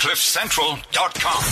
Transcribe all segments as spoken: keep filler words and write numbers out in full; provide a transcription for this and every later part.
cliff central dot com.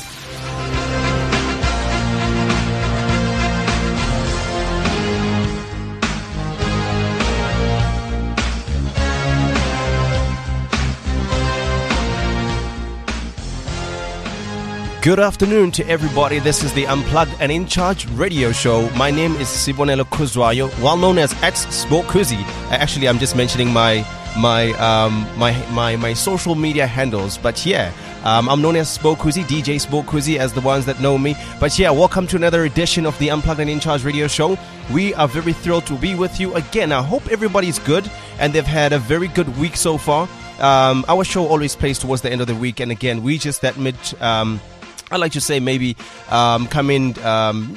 Good afternoon to everybody. This is the Unplugged and In Charge radio show. My name is Sibonelo Kuzwayo, well known as at Spokuzi. Actually, I'm just mentioning my my um my my my social media handles. But yeah, um, I'm known as Spokuzi, D J Spokuzi, as the ones that know me. But yeah, welcome to another edition of the Unplugged and In Charge radio show. We are very thrilled to be with you again. I hope everybody's good and they've had a very good week so far. Um, our show always plays towards the end of the week, and again, we just admit. Um, I like to say maybe um, come in um,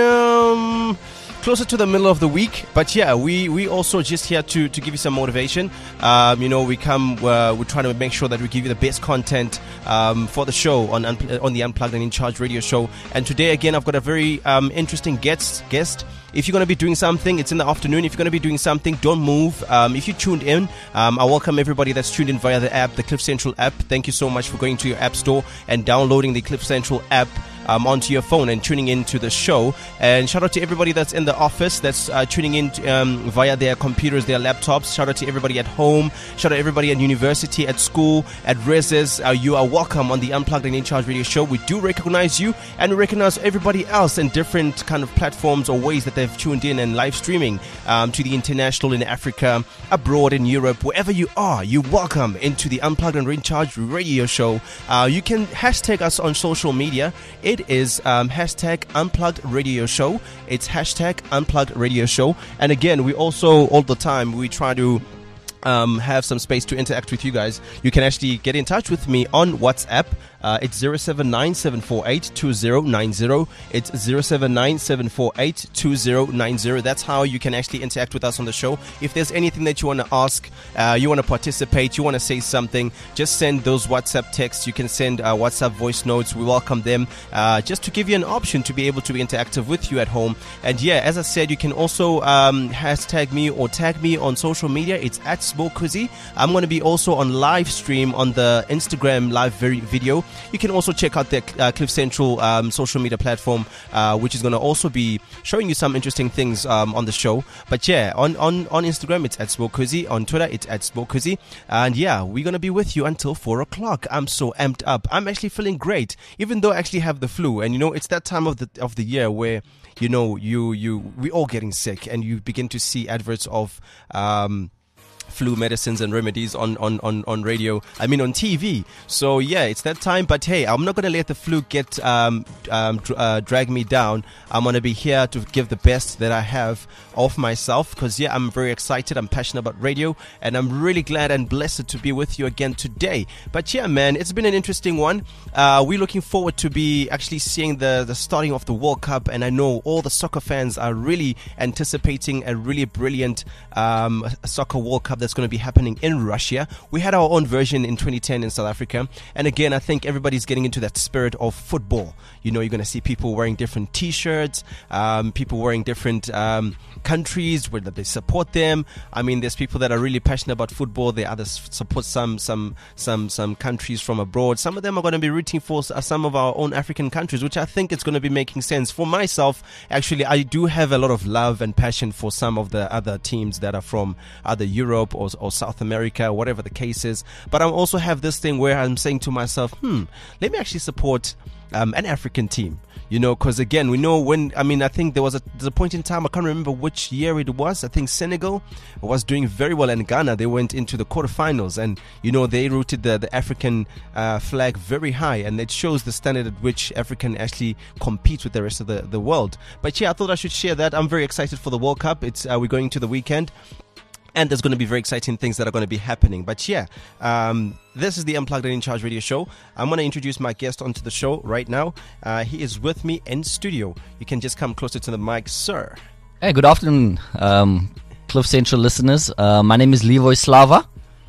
um, closer to the middle of the week. But yeah, we, we also just here to, to give you some motivation. Um, you know, we come, uh, we're trying to make sure that we give you the best content um, for the show on on the Unplugged and In Charge radio show. And today, again, I've got a very um, interesting guest guest. If you're going to be doing something, it's in the afternoon. If you're going to be doing something, don't move. Um, if you tuned in, um, I welcome everybody that's tuned in via the app, the Cliff Central app. Thank you so much for going to your app store and downloading the Cliff Central app um, onto your phone and tuning in to the show. And shout out to everybody that's in the office, that's uh, tuning in to, um, via their computers, their laptops. Shout out to everybody at home. Shout out to everybody at university, at school, at Reses. Uh, you are welcome on the Unplugged and In Charge radio show. We do recognize you, and we recognize everybody else in different kind of platforms or ways that they've tuned in and live streaming um, to the international in Africa, abroad in Europe, wherever you are. You're welcome into the Unplugged and In Charge radio show. Uh, you can hashtag us on social media. It is um, hashtag Unplugged Radio Show. It's hashtag Unplugged Radio Show. And again, we also all the time we try to Um, have some space to interact with you guys. You can actually get in touch with me on WhatsApp. Uh, it's zero seven nine seven four eight two zero nine zero. It's zero seven nine seven four eight two zero nine zero. That's how you can actually interact with us on the show. If there's anything that you want to ask, uh, you want to participate, you want to say something, just send those WhatsApp texts. You can send uh, WhatsApp voice notes. We welcome them uh, just to give you an option to be able to be interactive with you at home. And yeah, as I said, you can also um, hashtag me or tag me on social media. It's at Spokuzi. I'm going to be also on live stream on the Instagram live video. You can also check out the uh, Cliff Central um, social media platform, uh, which is going to also be showing you some interesting things um, on the show. But yeah, on, on, on Instagram, it's at Spokuzi. On Twitter, it's at Spokuzi. And yeah, we're going to be with you until four o'clock. I'm so amped up. I'm actually feeling great, even though I actually have the flu. And you know, it's that time of the of the year where, you know, you, you we all getting sick, and you begin to see adverts of Um, flu medicines and remedies on, on, on, on radio, I mean on T V. So yeah, it's that time. But hey, I'm not going to let the flu get um, um, dr- uh, drag me down. I'm going to be here to give the best that I have of myself, because yeah, I'm very excited. I'm passionate about radio, and I'm really glad and blessed to be with you again today. But yeah, man, it's been an interesting one. Uh, we're looking forward to be actually seeing the, the starting of the World Cup, and I know all the soccer fans are really anticipating a really brilliant um, soccer World Cup that's going to be happening in Russia. We had our own version in twenty ten in South Africa, and again, I think everybody's getting into that spirit of football. You know, you're going to see people wearing different t-shirts, um, people wearing different um, countries where they support them. I mean, there's people that are really passionate about football. There others support some some some some countries from abroad. Some of them are going to be rooting for some of our own African countries, which I think it's going to be making sense. For myself, actually, I do have a lot of love and passion for some of the other teams that are from either Europe or, or South America, whatever the case is. But I also have this thing where I'm saying to myself, hmm, let me actually support um, an African team. You know, because again, we know when, I mean, I think there was a, there's a point in time, I can't remember which year it was. I think Senegal was doing very well, and Ghana, they went into the quarterfinals, and, you know, they rooted the, the African uh, flag very high, and it shows the standard at which African actually competes with the rest of the, the world. But yeah, I thought I should share that. I'm very excited for the World Cup. It's uh, we're going to the weekend. And there's going to be very exciting things that are going to be happening. But yeah, um, this is the Unplugged and In Charge radio show. I'm going to introduce my guest onto the show right now. Uh, he is with me in studio. You can just come closer to the mic, sir. Hey, good afternoon, um, Cliff Central listeners. Uh, my name is Levoy Slava,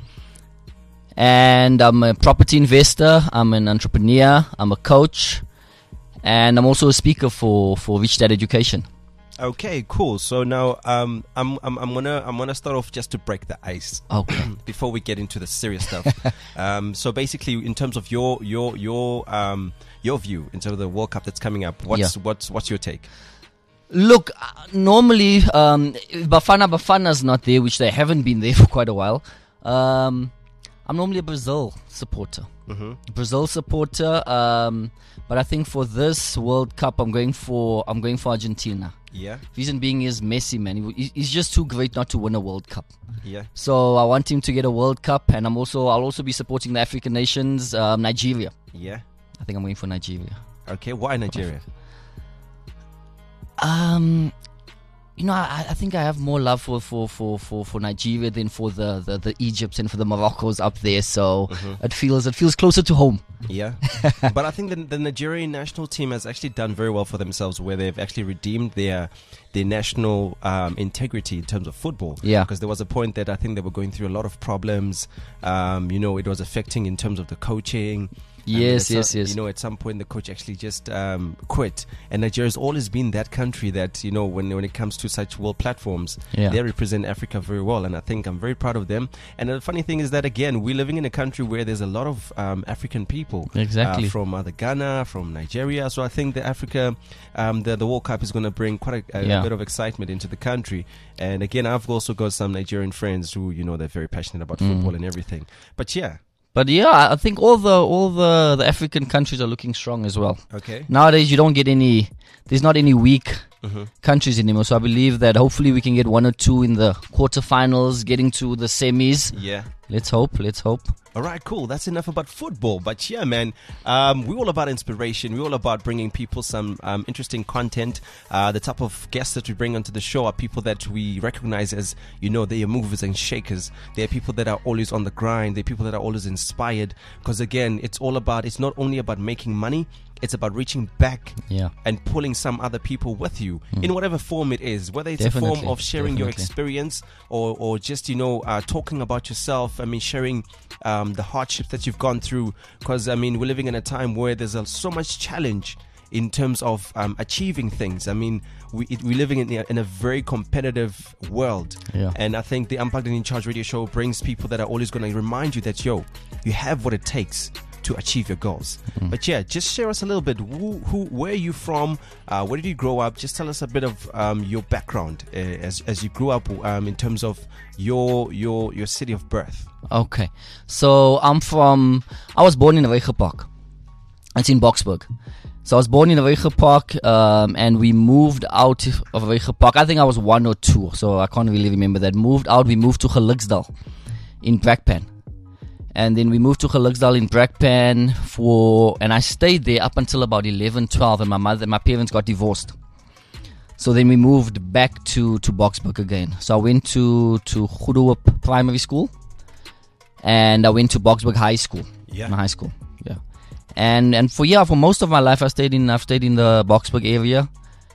and I'm a property investor. I'm an entrepreneur. I'm a coach, and I'm also a speaker for, for Rich Dad Education. Okay, cool. So now um, I'm, I'm I'm gonna I'm gonna start off just to break the ice. Okay. Before we get into the serious stuff. um, so basically, in terms of your your your um your view in terms of the World Cup that's coming up, what's Yeah. what's what's your take? Look, uh, normally, um, if Bafana Bafana's not there, which they haven't been there for quite a while, um, I'm normally a Brazil supporter. Mm-hmm. Brazil supporter, um, but I think for this World Cup, I'm going for I'm going for Argentina. Yeah, Reason being is Messi, man. He- He's just too great not to win a World Cup. yeah. So I want him to get a World Cup, and I'm also I'll also be supporting the African nations, um, Nigeria. Yeah. I think I'm going for Nigeria. Okay. Why Nigeria? Um, you know, I, I think I have more love for, for, for, for, for Nigeria than for the, the, the Egypts and for the Moroccos up there. So Mm-hmm. it feels it feels closer to home. Yeah. But I think the, the Nigerian national team has actually done very well for themselves, where they've actually redeemed their their national um, integrity in terms of football. Yeah. Because there was a point that I think they were going through a lot of problems. Um, you know, it was affecting in terms of the coaching. And Yes, at yes, some- yes. You know, at some point the coach actually just um, quit. And Nigeria's always been that country that, you know, when when it comes to such world platforms, Yeah. they represent Africa very well. And I think I'm very proud of them. And the funny thing is that, again, we're living in a country where there's a lot of um, African people. Exactly. Uh, from other Ghana, from Nigeria. So I think the Africa, um, the, the World Cup is going to bring quite a, a Yeah. bit of excitement into the country. And again, I've also got some Nigerian friends who, you know, they're very passionate about Mm. football and everything. But yeah. But yeah, I I think all the all the, the African countries are looking strong as well. Okay. Nowadays, you don't get any. There's not any weak Mm-hmm. countries anymore. So I believe that hopefully we can get one or two in the quarterfinals, getting to the semis. Yeah. Let's hope. Let's hope. All right, cool. That's enough about football. But yeah, man, um, we're all about inspiration. We're all about bringing people some um, interesting content. Uh, the type of guests that we bring onto the show are people that we recognize as, you know, they are movers and shakers. They are people that are always on the grind. They're people that are always inspired. Because again, it's all about, it's not only about making money, it's about reaching back Yeah. and pulling some other people with you in whatever form it is, whether it's a Definitely, form of sharing your definitely. experience or, or just, you know, uh, talking about yourself. I mean, sharing um, the hardships that you've gone through. Because, I mean, we're living in a time where there's a, so much challenge in terms of um, achieving things. I mean, we, it, we're living in a, in a very competitive world. Yeah. And I think the Unplugged and In Charge radio show brings people that are always going to remind you that, yo, you have what it takes to achieve your goals. Mm. But yeah, just share us a little bit. Who, who where are you from? Uh, where did you grow up? Just tell us a bit of um, your background uh, as as you grew up um, in terms of your your your city of birth. Okay. So I'm from. I was born in Reiche Park. It's in Boksburg. So I was born in Reiche Park, um, and we moved out of Reiche Park. I think I was one or two, so I can't really remember that. Moved out. We moved to Geluksdal in Brakpan. And then we moved to Geluksdal in Brakpan for, and I stayed there up until about eleven, twelve, and my mother, my parents got divorced. So then we moved back to, to Boksburg again. So I went to, to Goedehoop Primary School, and I went to Boksburg High School. Yeah. My high school, yeah. And and for yeah, for most of my life, I stayed in I've stayed in the Boksburg area,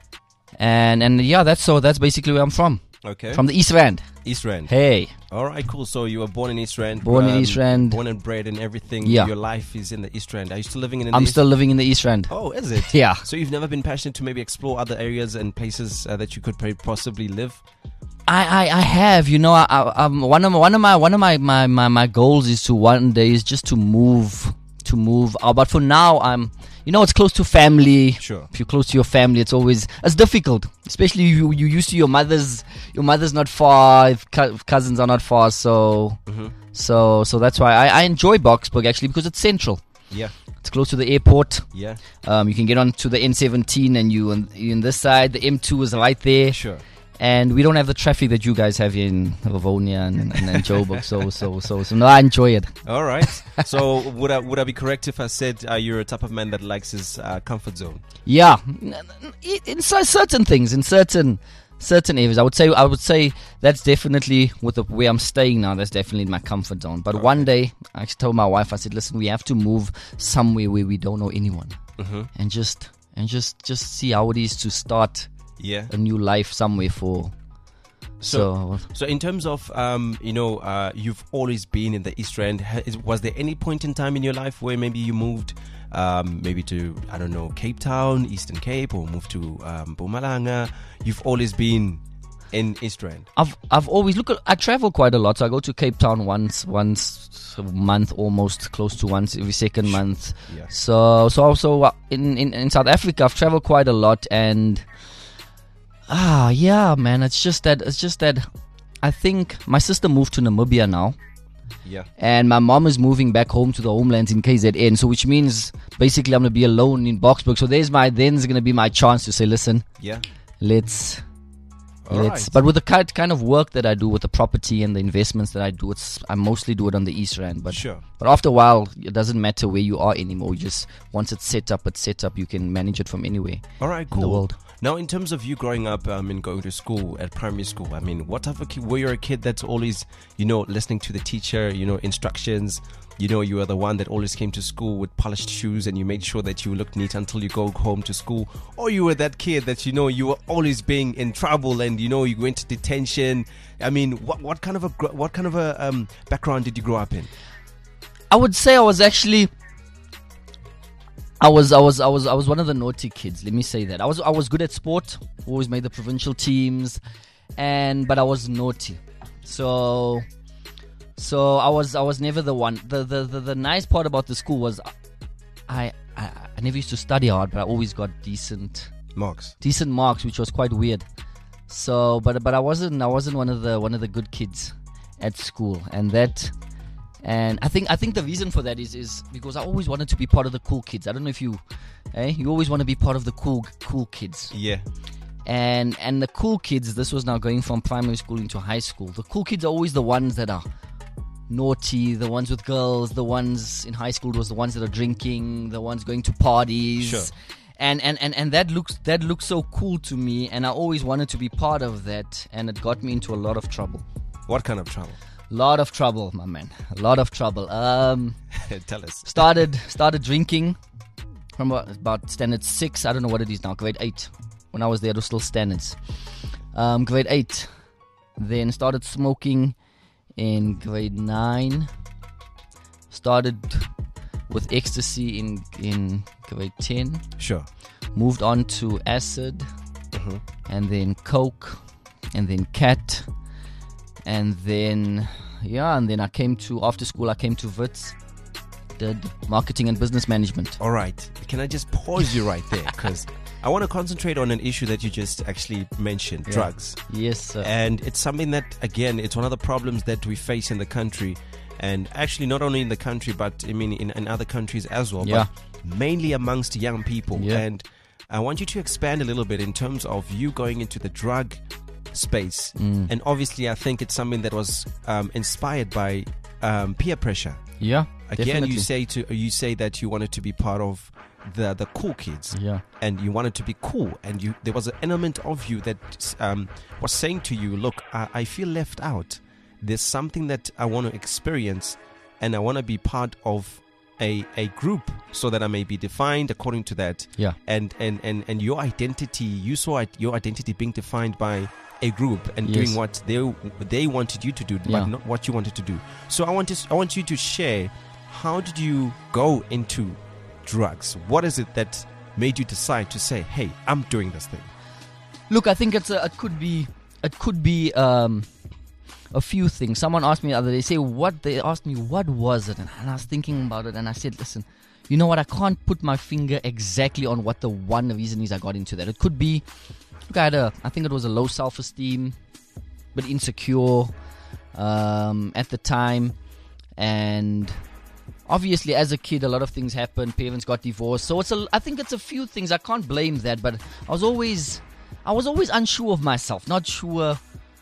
and and yeah, that's so that's basically where I'm from. Okay. From the East Rand. East Rand. Hey, All right, cool. So you were born in East Rand. Born in East Rand. Born and bred and everything. Yeah. Your life is in the East Rand. Are you still living in the I'm East? still living in the East Rand. Oh, is it? Yeah. So you've never been passionate to maybe explore other areas and places uh, that you could pay- possibly live? I, I, I have, you know, I, I, um, one of my, one of my, one of my, my, my, my goals is to one day is just to move, to move out. But for now, I'm, you know, it's close to family. Sure. If you're close to your family, it's always, it's difficult, especially you, you used to your mother's, your mother's not far, if, co- if cousins are not far. So, Mm-hmm. so, so that's why I, I enjoy Boksburg actually, because it's central. Yeah. It's close to the airport. Yeah. Um, you can get on to the N seventeen and you on, you on this side, the M two is right there. Sure. And we don't have the traffic that you guys have here in Livonia and, and, and Joburg. So, so, so, so, no, I enjoy it. All right. So would I would I be correct if I said uh, you're a type of man that likes his uh, comfort zone? Yeah, N- n- in cer- certain things, in certain certain areas, I would say, I would say that's definitely with the where I'm staying now. That's definitely my comfort zone. But one day, I actually told my wife, I said, "Listen, we have to move somewhere where we don't know anyone, Mm-hmm. and just and just just see how it is to start Yeah. a new life somewhere for." So, So, so in terms of, um, you know, uh, you've always been in the East Rand. Ha- is- Was there any point in time in your life where maybe you moved um, maybe to, I don't know, Cape Town, Eastern Cape, or move to um, Mpumalanga. You've always been in East Rand. I've I've always look. At, I travel quite a lot. So I go to Cape Town once once a month, almost close to once every second month. Yeah. So so also uh, in, in in South Africa, I've traveled quite a lot, and ah yeah, man, it's just that it's just that I think my sister moved to Namibia now. Yeah. And my mom is moving back home to the homelands in K Z N. So which means basically I'm gonna be alone in Boksburg. So there's my then's gonna be my chance to say, listen, Yeah. let's All let's right. but with the kind kind of work that I do with the property and the investments that I do, it's I mostly do it on the East Rand. But Sure. but after a while it doesn't matter where you are anymore. You just once it's set up, it's set up, you can manage it from anywhere All right, in cool. the world. Now, in terms of you growing up um, and going to school at primary school, I mean, what type of kid were you? A kid that's always, you know, listening to the teacher, you know, instructions. You know, you were the one that always came to school with polished shoes, and you made sure that you looked neat until you go home to school. Or you were that kid that, you know, you were always being in trouble, and you know, you went to detention. I mean, what what kind of a gr- what kind of a um, background did you grow up in? I would say I was actually I was I was I was I was one of the naughty kids. Let me say that. I was I was good at sport. Always made the provincial teams, and but I was naughty. So so I was I was never the one. The the the, the nice part about the school was I, I I never used to study hard, but I always got decent Marks. decent marks, which was quite weird. So but but I wasn't I wasn't one of the one of the good kids at school, and that And I think I think the reason for that is is because I always wanted to be part of the cool kids. I don't know if you, eh? You always want to be part of the cool cool kids. Yeah. And and the cool kids. This was now going from primary school into high school. The cool kids are always the ones that are naughty, the ones with girls, the ones in high school was the ones that are drinking, the ones going to parties. Sure. And, and, and, and that looks that looks so cool to me, and I always wanted to be part of that, and it got me into a lot of trouble. What kind of trouble? Lot of trouble, my man. A lot of trouble. Um, Tell us. started started drinking from about, about standard six. I don't know what it is now. Grade eight. When I was there, it was still standards. Um, grade eight. Then started smoking in grade nine. Started with ecstasy in in grade ten. Sure. Moved on to acid, Mhm. and then coke, and then cat. And then, yeah, and then I came to, after school, I came to Wits, did marketing and business management. All right. Can I just pause you right there? Because I want to concentrate on an issue that you just actually mentioned, Yeah. drugs. Yes, sir. And it's something that, again, it's one of the problems that we face in the country. And actually, not only in the country, but I mean, in, in other countries as well. Yeah. But mainly amongst young people. Yeah. And I want you to expand a little bit in terms of you going into the drug space. Mm. And obviously, I think it's something that was um, inspired by um, peer pressure. Yeah, Again, definitely. you say to you say that you wanted to be part of the the cool kids, Yeah, and you wanted to be cool, and you there was an element of you that um, was saying to you, look, I, I feel left out. There's something that I want to experience, and I want to be part of a a group so that I may be defined according to that. yeah, And and and and your identity, you saw it, your identity being defined by a group and Yes. doing what they they wanted you to do, Yeah. but not what you wanted to do. So I want to I want you to share, how did you go into drugs? What is it that made you decide to say, hey, I'm doing this thing? Look, I think it's a, it could be it could be um, a few things. Someone asked me the other day, say what they asked me what was it, and I was thinking about it, and I said, listen, you know what? I can't put my finger exactly on what the one reason is I got into that. It could be, look, I had a, I think it was a low self-esteem, but insecure um, at the time, and obviously as a kid a lot of things happened. Parents got divorced, so it's a, I think it's a few things. I can't blame that, but I was always I was always unsure of myself, not sure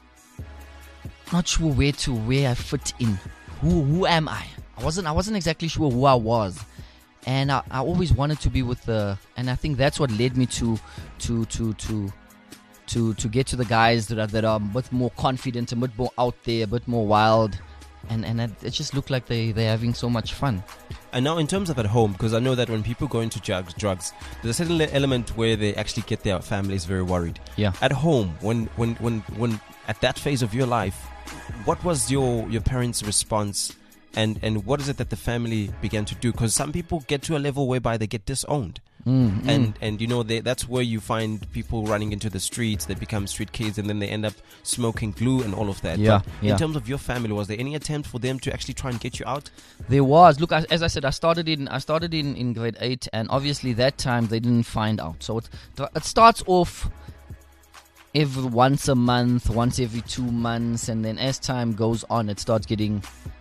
not sure where to where I fit in. Who who am I? I wasn't I wasn't exactly sure who I was. And I, I always wanted to be with the, and I think that's what led me to to to to to to get to the guys that are that are a bit more confident, a bit more out there, a bit more wild, and and it, it just looked like they they're having so much fun. And now in terms of at home, because I know that when people go into drugs, drugs, there's a certain le- element where they actually get their families very worried. Yeah. At home, when when when when at that phase of your life, what was your your parents' response And and what is it that the family began to do? Because some people get to a level whereby they get disowned. Mm, mm. And and you know they, that's where you find people running into the streets. They become street kids, and then they end up smoking glue and all of that. Yeah, But yeah. In terms of your family, was there any attempt for them to actually try and get you out? There was. Look, I, as I said, I started in I started in, in grade eight, and obviously that time they didn't find out. So it it starts off every once a month, once every two months, and then as time goes on, it starts getting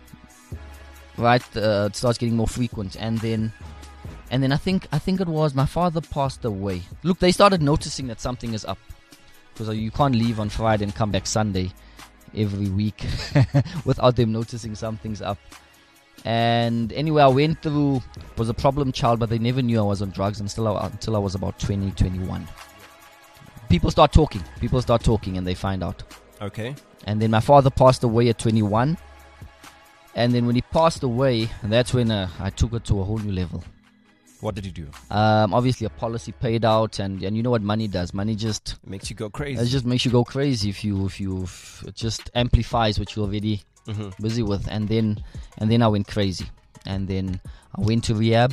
right. Uh, it starts getting more frequent, and then and then I think I think it was my father passed away. Look, they started noticing that something is up, because you can't leave on Friday and come back Sunday every week without them noticing something's up. And anyway, I went through, was a problem child, but they never knew I was on drugs until I, until I was about twenty, twenty-one. People start talking. People start talking and they find out. Okay. And then my father passed away at twenty-one. And then when he passed away, that's when uh, I took it to a whole new level. What did you do? Um, obviously, a policy paid out, and, and you know what money does. Money just It makes you go crazy. it just makes you go crazy if you if you if it just amplifies what you're already hmm busy with. And then and then I went crazy, and then I went to rehab.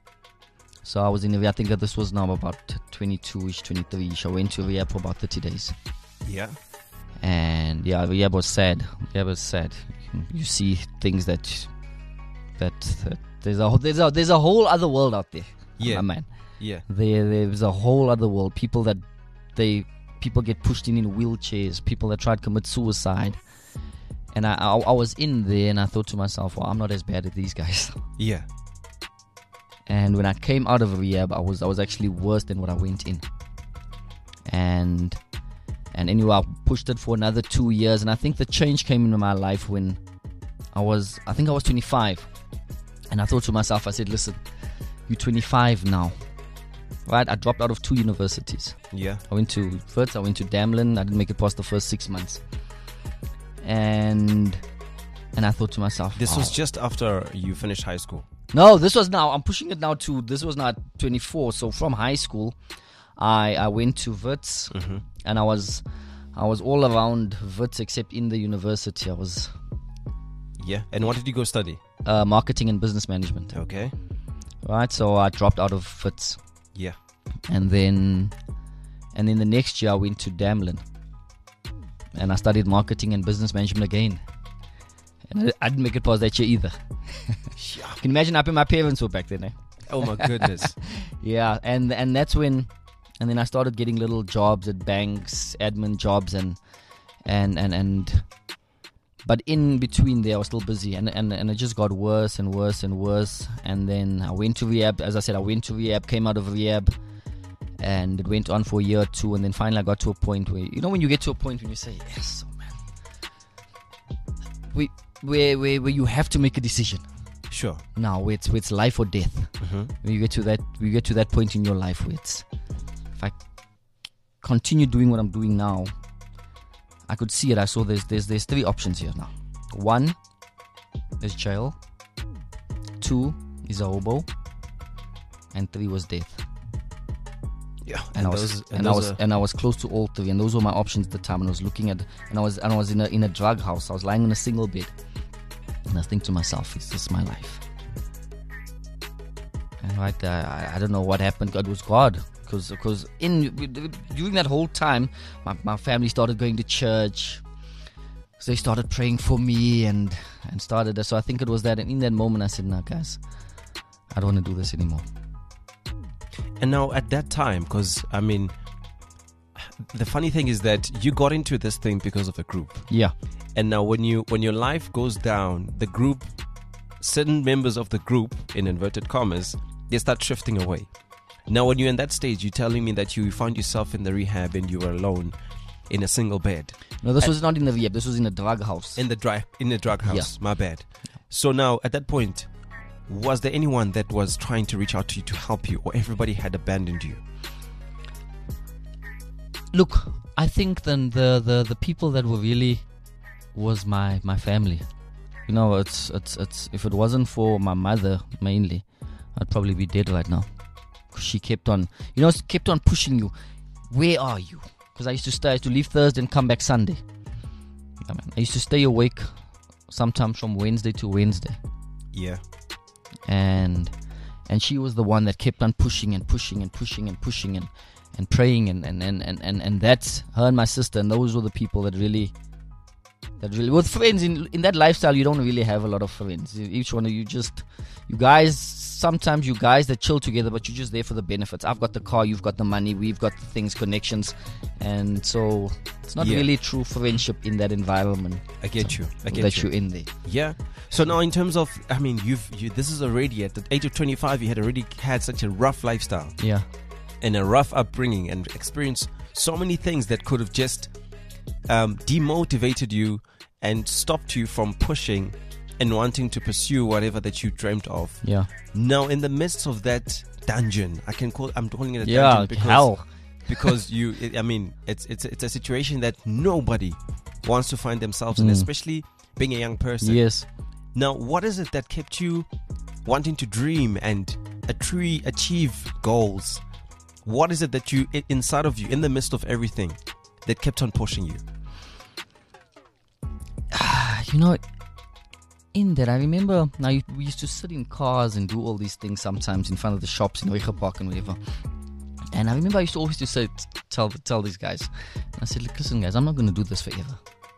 So I was in rehab. I think that this was now about twenty-two-ish, twenty-three-ish. I went to rehab for about thirty days. Yeah. And yeah, rehab was sad. Rehab was sad. You see things that that, that there's a there's a there's a whole other world out there. Yeah. my man. Yeah. There there's a whole other world. People that they people get pushed in in wheelchairs. People that try to commit suicide. And I, I I was in there, and I thought to myself, well, I'm not as bad as these guys. Yeah. And when I came out of rehab, I was I was actually worse than what I went in. And and anyway, I pushed it for another two years, and I think the change came into my life when I was I think I was twenty-five, and I thought to myself, I said, listen, you're twenty-five now, right? I dropped out of two universities. Yeah. I went to first I went to Damlin. I didn't make it past the first six months, and and I thought to myself, This wow. was just after you finished high school. No, this was now. I'm pushing it now to. This was not twenty-four. So from high school, I I went to Wits, Mm-hmm. and I was I was all around Wits except in the university. I was Yeah. And what did you go study? uh, marketing and business management. Okay. Right. So I dropped out of Wits, Yeah. and then and then the next year I went to Damlin, and I studied marketing and business management again. And I, I didn't make it past that year either. Can you imagine how happy my parents were back then, eh? Oh my goodness. Yeah, and and that's when, and then I started getting little jobs at banks, admin jobs, and and and and. But in between there, I was still busy, and and and it just got worse and worse and worse. And then I went to rehab. As I said, I went to rehab, came out of rehab, and it went on for a year or two. And then finally, I got to a point where, you know, when you get to a point when you say, yes, oh man, we where where where you have to make a decision. Sure. Now where it's, where it's life or death. Mm-hmm. When you get to that, you get to that point in your life where it's, if I continue doing what I'm doing now, I could see it. I saw there's there's there's three options here now. One is jail. Two is a hobo, and three was death. Yeah. And, I was those- and, I those was are- and I was close to all three, and those were my options at the time. And I was looking at, and I was and I was in a in a drug house. I was lying in a single bed, and I was thinking to myself, "Is this my life?" And right there, I, I don't know what happened. God was God, because because in during that whole time, my my family started going to church. So they started praying for me, and and started. So I think it was that. And in that moment, I said, "No, guys, I don't want to do this anymore." And now at that time, because I mean, the funny thing is that you got into this thing because of a group. Yeah. And now when you when your life goes down, the group, certain members of the group, in inverted commas, they start shifting away. Now when you're in that stage, you're telling me that you found yourself in the rehab and you were alone in a single bed. No, this was not in the rehab. This was in a drug house. In the drug in the drug house. Yeah. My bad. So now at that point, was there anyone that was trying to reach out to you to help you, or everybody had abandoned you? Look, I think then the, the, the people that were really was my, my family. You know, it's it's it's if it wasn't for my mother mainly, I'd probably be dead right now. 'Cause she kept on, you know, kept on pushing you. Where are you? Because I used to stay, I used to leave Thursday and come back Sunday. I, mean, I used to stay awake sometimes from Wednesday to Wednesday. Yeah. And and she was the one that kept on pushing and pushing and pushing and pushing and, and praying and and, and, and, and and that's her and my sister, and those were the people that really that really with friends in in that lifestyle. You don't really have a lot of friends. Each one of you just you guys sometimes you guys that chill together, but you're just there for the benefits. I've got the car, you've got the money, we've got the things, connections, and so it's not Yeah. really true friendship in that environment. I get you. I get that you. you're in there. Yeah. So now, in terms of, I mean, you've you. This is already at the age of twenty-five. You had already had such a rough lifestyle Yeah. and a rough upbringing, and experienced so many things that could have just um, demotivated you and stopped you from pushing and wanting to pursue whatever that you dreamt of. Yeah. Now, in the midst of that dungeon, I can call. I'm calling it a Yeah. dungeon because Hell. because you. It, I mean, it's it's it's a situation that nobody wants to find themselves in, Mm. especially being a young person. Yes. Now, what is it that kept you wanting to dream and atri- achieve goals? What is it that you, i- inside of you, in the midst of everything, that kept on pushing you? You know, in that I remember now you, we used to sit in cars and do all these things sometimes in front of the shops in Reiger Park and whatever. And I remember I used to always to say tell tell these guys, and I said, "Look, listen, guys, I'm not going to do this forever."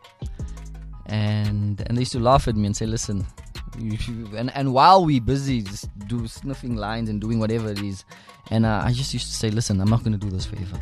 And and they used to laugh at me and say, "Listen," you, you, and and while we busy just do sniffing lines and doing whatever it is, and uh, I just used to say, "Listen, I'm not going to do this forever."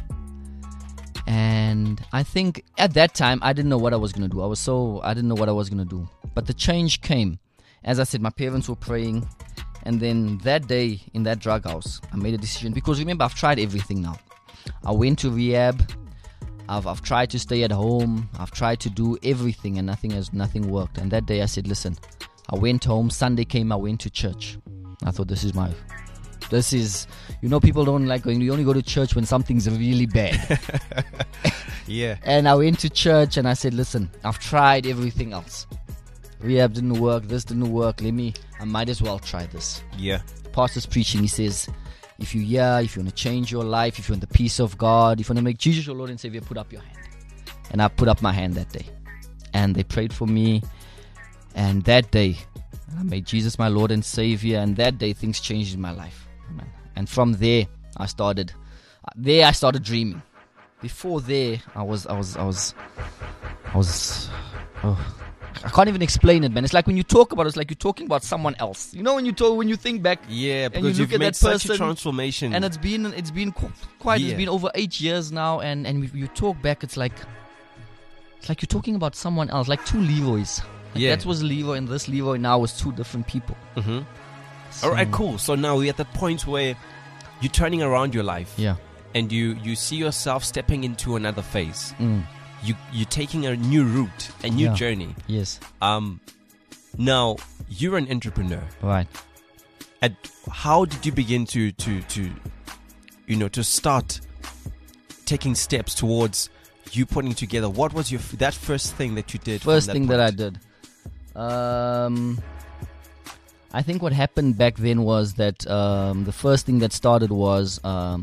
And I think at that time I didn't know what I was going to do. I was so I didn't know what I was going to do. But the change came. As I said, my parents were praying, and then that day in that drug house, I made a decision because remember I've tried everything now. I went to rehab. I've I've tried to stay at home. I've tried to do everything, and nothing has nothing worked. And that day I said, "Listen," I went home. Sunday came. I went to church. I thought, this is my, this is, you know, people don't like going. You only go to church when something's really bad. Yeah. And I went to church and I said, "Listen, I've tried everything else. Rehab didn't work. This didn't work. Let me. I might as well try this." Yeah. Pastor's preaching. He says, if you yeah, if you want to change your life, if you want the peace of God, if you want to make Jesus your Lord and Savior, put up your hand. And I put up my hand that day. And they prayed for me. And that day, I made Jesus my Lord and Savior. And that day, things changed in my life. Amen. And from there, I started. There, I started dreaming. Before there, I was, I was, I was, I was. Oh. I can't even explain it, man. It's like when you talk about it, it's like you're talking about someone else. You know, when you talk, when you think back, Yeah, and you because look you've at made that such a person, transformation. and it's been it's been qu- quite Yeah. it's been over eight years now, and and you talk back, it's like it's like you're talking about someone else, like two Leroys. Like Yeah. that was Leroy, and this Leroy now was two different people. Mhm. So, All right, cool. So now we're at that point where you're turning around your life, Yeah. and you you see yourself stepping into another phase. Mm, You you're taking a new route, a new Yeah. journey. yes. Um, now you're an entrepreneur. Right. And how did you begin to to to, you know, to start taking steps towards you putting together? What was your f- that first thing that you did? from First thing that I point? did. Um, I think what happened back then was that um, the first thing that started was um,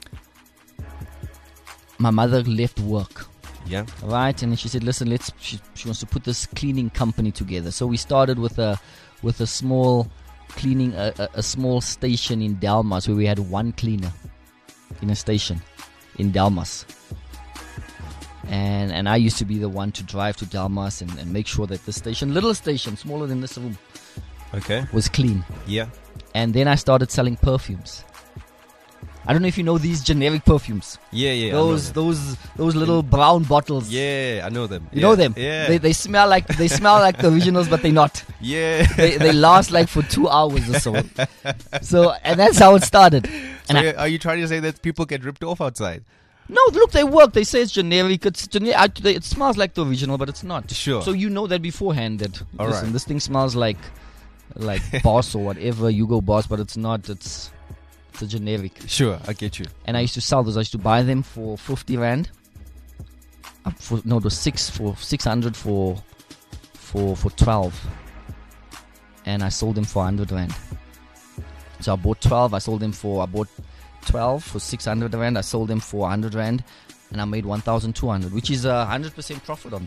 my mother left work. Yeah. Right, and then she said, "Listen, let's." She, she wants to put this cleaning company together. So we started with a with a small cleaning a, a, a small station in Delmas where we had one cleaner in a station in Delmas. And and I used to be the one to drive to Delmas and, and make sure that the station, little station, smaller than this room, Okay. was clean. Yeah. And then I started selling perfumes. I don't know if you know these generic perfumes. Yeah. Yeah. I know those them. those those little brown bottles. Yeah, I know them. You Yeah. know them. Yeah. They they smell like they smell like the originals, but they're not. yeah. They they last like for two hours or so. So and that's how it started. And So I, you- are you trying to say that people get ripped off outside? no, look, they work. They say it's generic. It's generic. I, they, it smells like the original, but it's not. Sure. So you know that beforehand. That All listen, right. this thing smells like like Boss or whatever. You go Boss, but it's not. It's it's a generic. Sure, I get you. And I used to sell those. I used to buy them for fifty rand. Uh, for, no, it was six for six hundred for for for twelve, and I sold them for hundred rand. So I bought twelve. I sold them for I bought twelve for six hundred rand. I sold them for hundred rand, and I made one thousand two hundred, which is a hundred percent profit on that.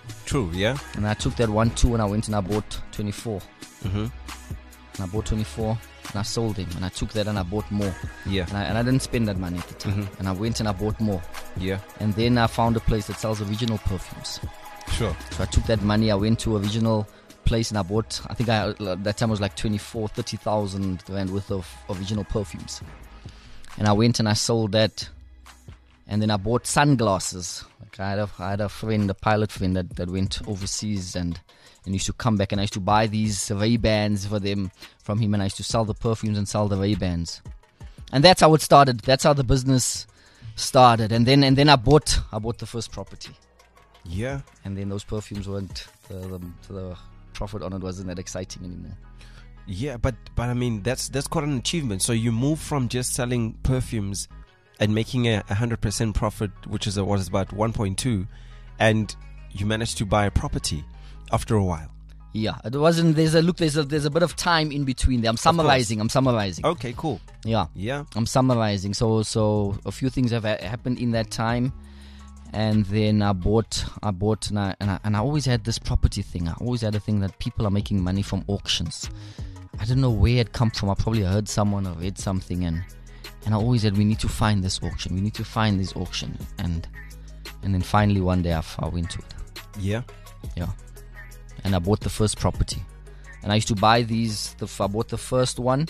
True, yeah. And I took that one two and I went and I bought twenty-four. Mm-hmm. And I bought twenty-four and I sold them. And I took that and I bought more. Yeah. And I, and I didn't spend that money at the time. Mhm. And I went and I bought more. Yeah. And then I found a place that sells original perfumes. Sure. So I took that money, I went to a original place and I bought, I think I, that time was like twenty-four, thirty thousand rand worth of original perfumes. And I went and I sold that. And then I bought sunglasses. Like I had a, I had a friend, a pilot friend that, that went overseas and, and used to come back and I used to buy these Ray-Bans for them from him and I used to sell the perfumes and sell the Ray-Bans. And that's how it started. That's how the business started. And then and then I bought I bought the first property. Yeah. And then those perfumes weren't the, the, the profit on it wasn't that exciting anymore. Yeah, but but I mean that's that's quite an achievement. So you move from just selling perfumes and making a hundred percent profit, which is a, what is about one point two, and you managed to buy a property after a while. Yeah, it wasn't. There's a look. There's a there's a bit of time in between there. I'm summarizing. I'm summarizing. Okay, cool. Yeah, Yeah. I'm summarizing. So so a few things have ha- happened in that time, and then I bought I bought and I, and I and I always had this property thing. I always had a thing that people are making money from auctions. I don't know where it come from. I probably heard someone or read something, and and I always said we need to find this auction. We need to find this auction, and and then finally one day I, I went to it. Yeah. Yeah. And I bought the first property. And I used to buy these, the, I bought the first one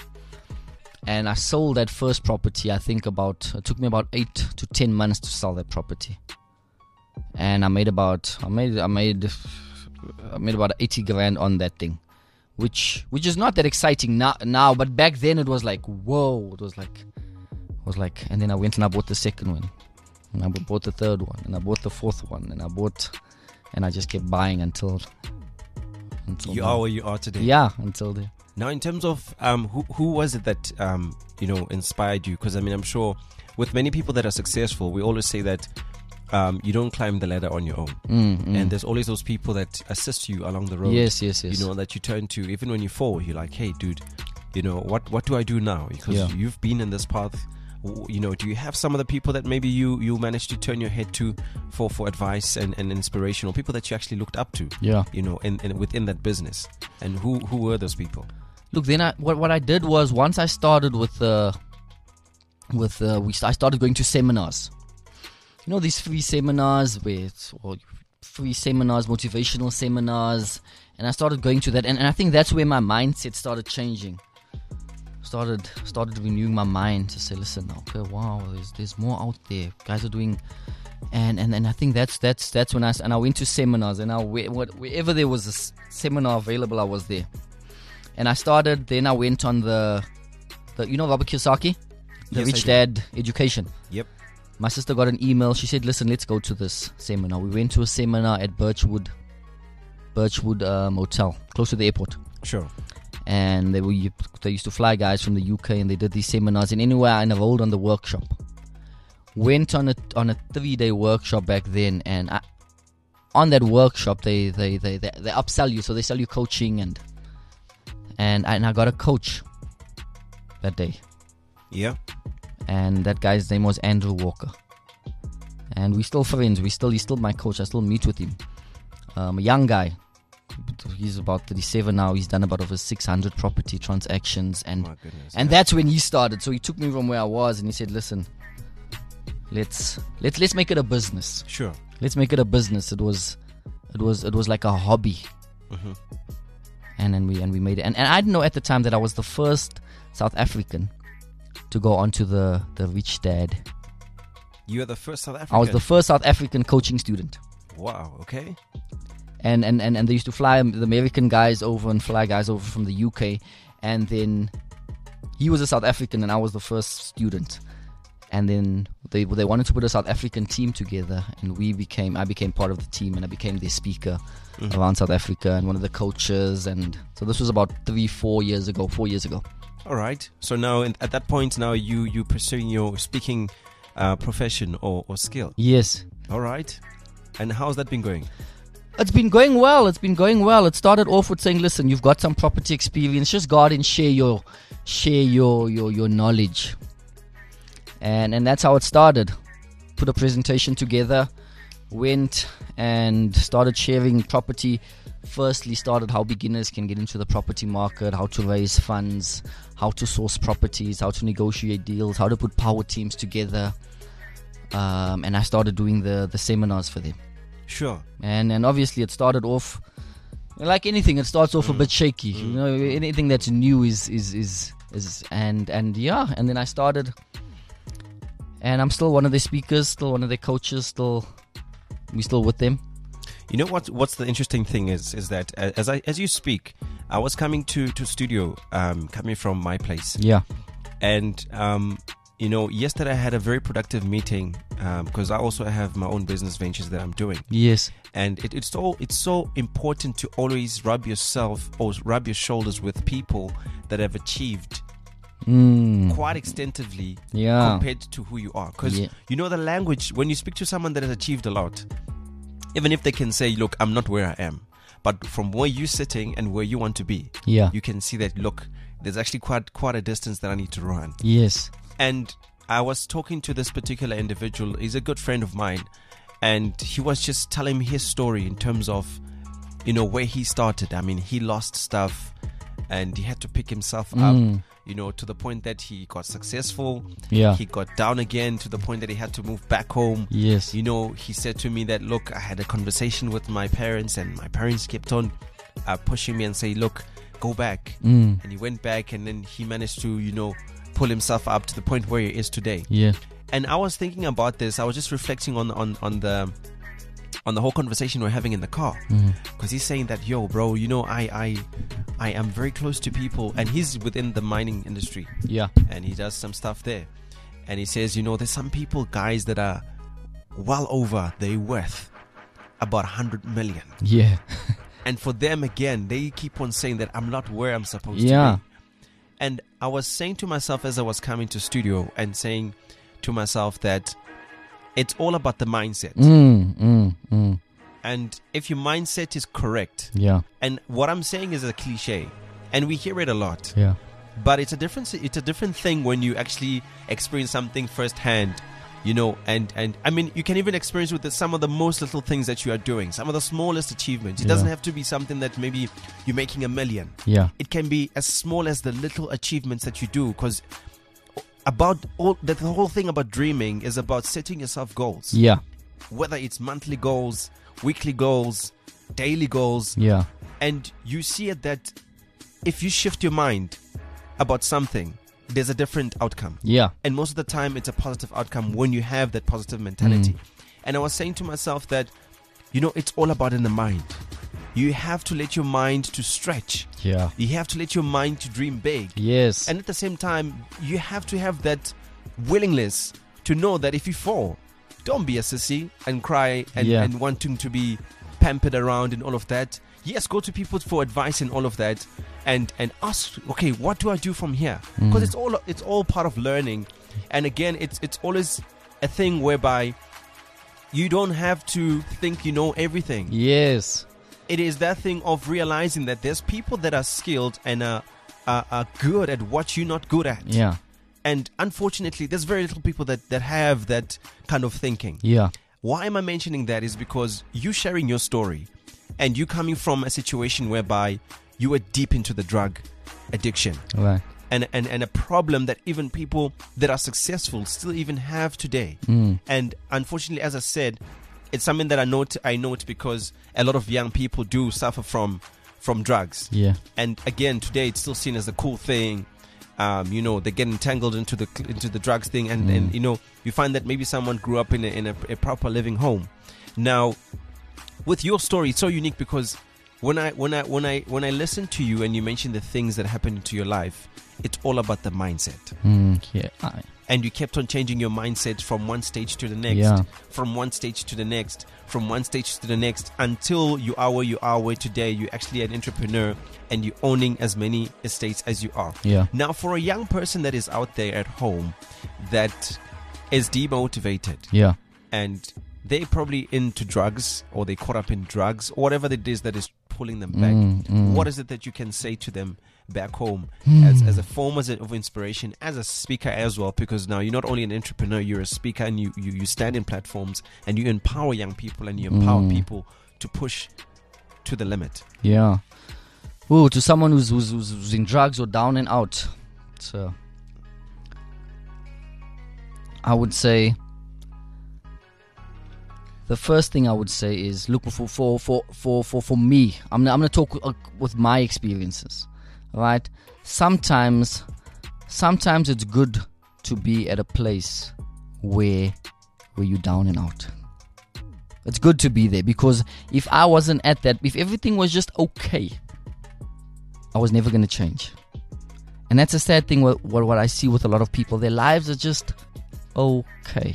and I sold that first property. I think about, it took me about eight to ten months to sell that property. And I made about, I made, I made, I made about eighty grand on that thing, which, which is not that exciting now, now, but back then it was like, whoa, it was like, it was like, and then I went and I bought the second one and I bought the third one and I bought the fourth one and I bought, and I just kept buying until, until You now. are where you are today. Yeah, until then. Now, in terms of um, who who was it that um, you know inspired you? Because I mean, I'm sure with many people that are successful, we always say that um, you don't climb the ladder on your own, Mm, mm. and there's always those people that assist you along the road. Yes, yes, yes. You know, that you turn to even when you fall. You're like, hey, dude, you know what? What do I do now? Because Yeah. you've been in this path. W- You know, do you have some of the people that maybe you you managed to turn your head to for for advice and, and inspiration, or people that you actually looked up to? Yeah. You know, in, in within that business, and who who were those people? Look, then I, what what I did was once I started with uh, with uh, we I started going to seminars. You know these free seminars where it's or free seminars, motivational seminars, and I started going to that, and, and I think that's where my mindset started changing. Started started renewing my mind to say, listen, okay, wow, there's there's more out there. Guys are doing, and and, and I think that's that's that's when I s- and I went to seminars, and I where, what- wherever there was a s- seminar available, I was there. And I started. Then I went on the, the you know Robert Kiyosaki, the Yes, I Rich do. Dad Education. Yep. My sister got an email. She said, listen, let's go to this seminar. We went to a seminar at Birchwood, Birchwood um, Hotel, close to the airport. Sure. And they were they used to fly guys from the U K, and they did these seminars. And anyway, I enrolled on the workshop. Went on a on a three day workshop back then, and I, on that workshop they they, they they they upsell you, so they sell you coaching and and and I got a coach that day, Yeah. and that guy's name was Andrew Walker, and we still friends. We still he's still my coach. I still meet with him. Um, a young guy. He's about thirty-seven now. He's done about over six hundred property transactions, and My goodness. and that's when he started. So he took me from where I was, and he said, "Listen, let's let's let's make it a business. Sure. Let's make it a business." It was, it was, it was like a hobby, Mhm. and then we and we made it. And, and I didn't know at the time that I was the first South African to go onto the the Rich Dad. You are the first South African. I was the first South African coaching student. Wow. Okay. And, and, and, and they used to fly the American guys over and fly guys over from the U K, and then he was a South African and I was the first student, and then they they wanted to put a South African team together, and we became I became part of the team, and I became their speaker Mhm. around South Africa and one of the coaches. And so this was about three four years ago four years ago. All right. So now, in, at that point, now you you pursuing your speaking uh, profession or, or skill. Yes, All right. And how's that been going? it's been going well. It's been going well. It started off with saying, "Listen, you've got some property experience. Just go out and share your, share your, your, your knowledge." And and that's how it started. Put a presentation together, went and started sharing property. Firstly, started how beginners can get into the property market, how to raise funds, how to source properties, how to negotiate deals, how to put power teams together. Um, and I started doing the, the seminars for them. Sure. And and obviously it started off like anything. It starts off Mm. a bit shaky. Mm. You know, anything that's new is is is is and and yeah. And then I started, and I'm still one of their speakers, still one of their coaches, still we still with them. You know what? What's the interesting thing is, is that uh, as I as you speak, I was coming to to studio, um, coming from my place, Yeah. and um, you know, yesterday I had a very productive meeting because I also have my own business ventures that I'm doing, Yes. and it, it's so it's so important to always rub yourself or rub your shoulders with people that have achieved Mm. quite extensively Yeah. compared to who you are, because Yeah. you know the language when you speak to someone that has achieved a lot. Even if they can say, look, I'm not where I am, but from where you're sitting and where you want to be, Yeah. you can see that, look, there's actually quite quite a distance that I need to run. Yes. And I was talking to this particular individual. He's a good friend of mine, and he was just telling me his story in terms of, you know, where he started. I mean, he lost stuff and he had to pick himself up, Mm. you know, to the point that he got successful. Yeah. He got down again to the point that he had to move back home. Yes. You know, he said to me that, look, I had a conversation with my parents, and my parents kept on uh, pushing me and say, look, go back. Mm. And he went back, and then he managed to, you know, pull himself up to the point where he is today. Yeah. And I was thinking about this. I was just reflecting on on on the on the whole conversation we're having in the car, because he's saying that, yo, bro, you know, I I I am very close to people, and he's within the mining industry, Yeah. and he does some stuff there. And he says, you know, there's some people, guys, that are well over their worth about one hundred million. Yeah. And for them, again, they keep on saying that I'm not where I'm supposed Yeah. to be. And I was saying to myself as I was coming to studio and saying to myself that it's all about the mindset. Mm. Mm. Mm. And if your mindset is correct, Yeah. and what I'm saying is a cliche, and we hear it a lot, Yeah. but it's a different it's a different thing when you actually experience something firsthand, you know. And and I mean, you can even experience with the, some of the most little things that you are doing, some of the smallest achievements. It Yeah. doesn't have to be something that maybe you're making a million. Yeah. It can be as small as the little achievements that you do, because about all the, the whole thing about dreaming is about setting yourself goals, Yeah. whether it's monthly goals, weekly goals, daily goals. Yeah. And you see it that if you shift your mind about something, there's a different outcome. Yeah. And most of the time, it's a positive outcome when you have that positive mentality. And I was saying to myself that, you know, it's all about in the mind. You have to let your mind to stretch. Yeah. You have to let your mind to dream big. Yes. And at the same time, you have to have that willingness to know that if you fall, don't be a sissy and cry and, Yeah. and wanting to be pampered around and all of that. Yes, go to people for advice and all of that, and and ask, okay, what do I do from here? Because it's all it's all part of learning. And again, it's it's always a thing whereby you don't have to think you know everything. Yes. It is that thing of realizing that there's people that are skilled and are, are, are good at what you're not good at. Yeah. And unfortunately, there's very little people that, that have that kind of thinking. Yeah. Why am I mentioning that is because you sharing your story and you coming from a situation whereby you were deep into the drug addiction Right. and, and, and a problem that even people that are successful still even have today. Mm. And unfortunately, as I said, it's something that I note, I note because a lot of young people do suffer from from drugs. Yeah. And again, today it's still seen as a cool thing. Um, you know, they get entangled into the into the drugs thing, and, Mm. and you know, you find that maybe someone grew up in a, in a, a proper living home. Now, with your story, it's so unique because when I when I when I when I listen to you and you mention the things that happened to your life, it's all about the mindset. Mm. Yeah. I, And you kept on changing your mindset from one stage to the next, Yeah. from one stage to the next, from one stage to the next, until you are where you are where today you're actually an entrepreneur and you're owning as many estates as you are. Yeah. Now, for a young person that is out there at home that is demotivated Yeah. and they're probably into drugs or they caught up in drugs or whatever it is that is pulling them back, Mm, mm. what is it that you can say to them back home as, as a form as a, of inspiration, as a speaker as well, because now you're not only an entrepreneur, you're a speaker, and you, you, you stand in platforms and you empower young people and you empower Mm. people to push to the limit. Yeah. Ooh, to someone who's, who's, who's, who's in drugs or down and out. So, I would say the first thing I would say is look for for for for for, for me. I'm I'm gonna talk uh, with my experiences, right? Sometimes, sometimes it's good to be at a place where where you're down and out. It's good to be there, because if I wasn't at that, if everything was just okay, I was never gonna change. And that's a sad thing. What what, what I see with a lot of people, their lives are just okay.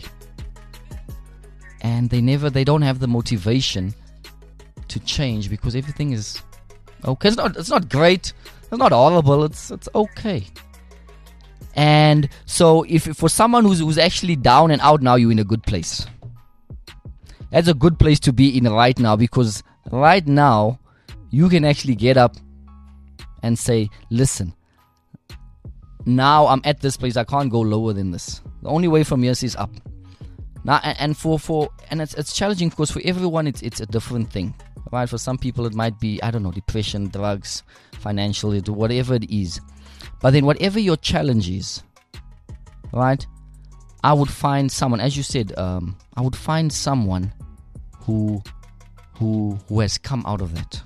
And they never, they don't have the motivation to change because everything is okay. It's not, it's not great. It's not horrible. It's, it's okay. And so, if for someone who's who's actually down and out now, you're in a good place. That's a good place to be in right now, because right now you can actually get up and say, "Listen, now I'm at this place. I can't go lower than this. The only way from here is up." Now, and for, for and it's it's challenging because for everyone it's it's a different thing, right? For some people it might be, I don't know, depression, drugs, financial, whatever it is. But then whatever your challenge is, right? I would find someone, as you said, um, I would find someone who who who has come out of that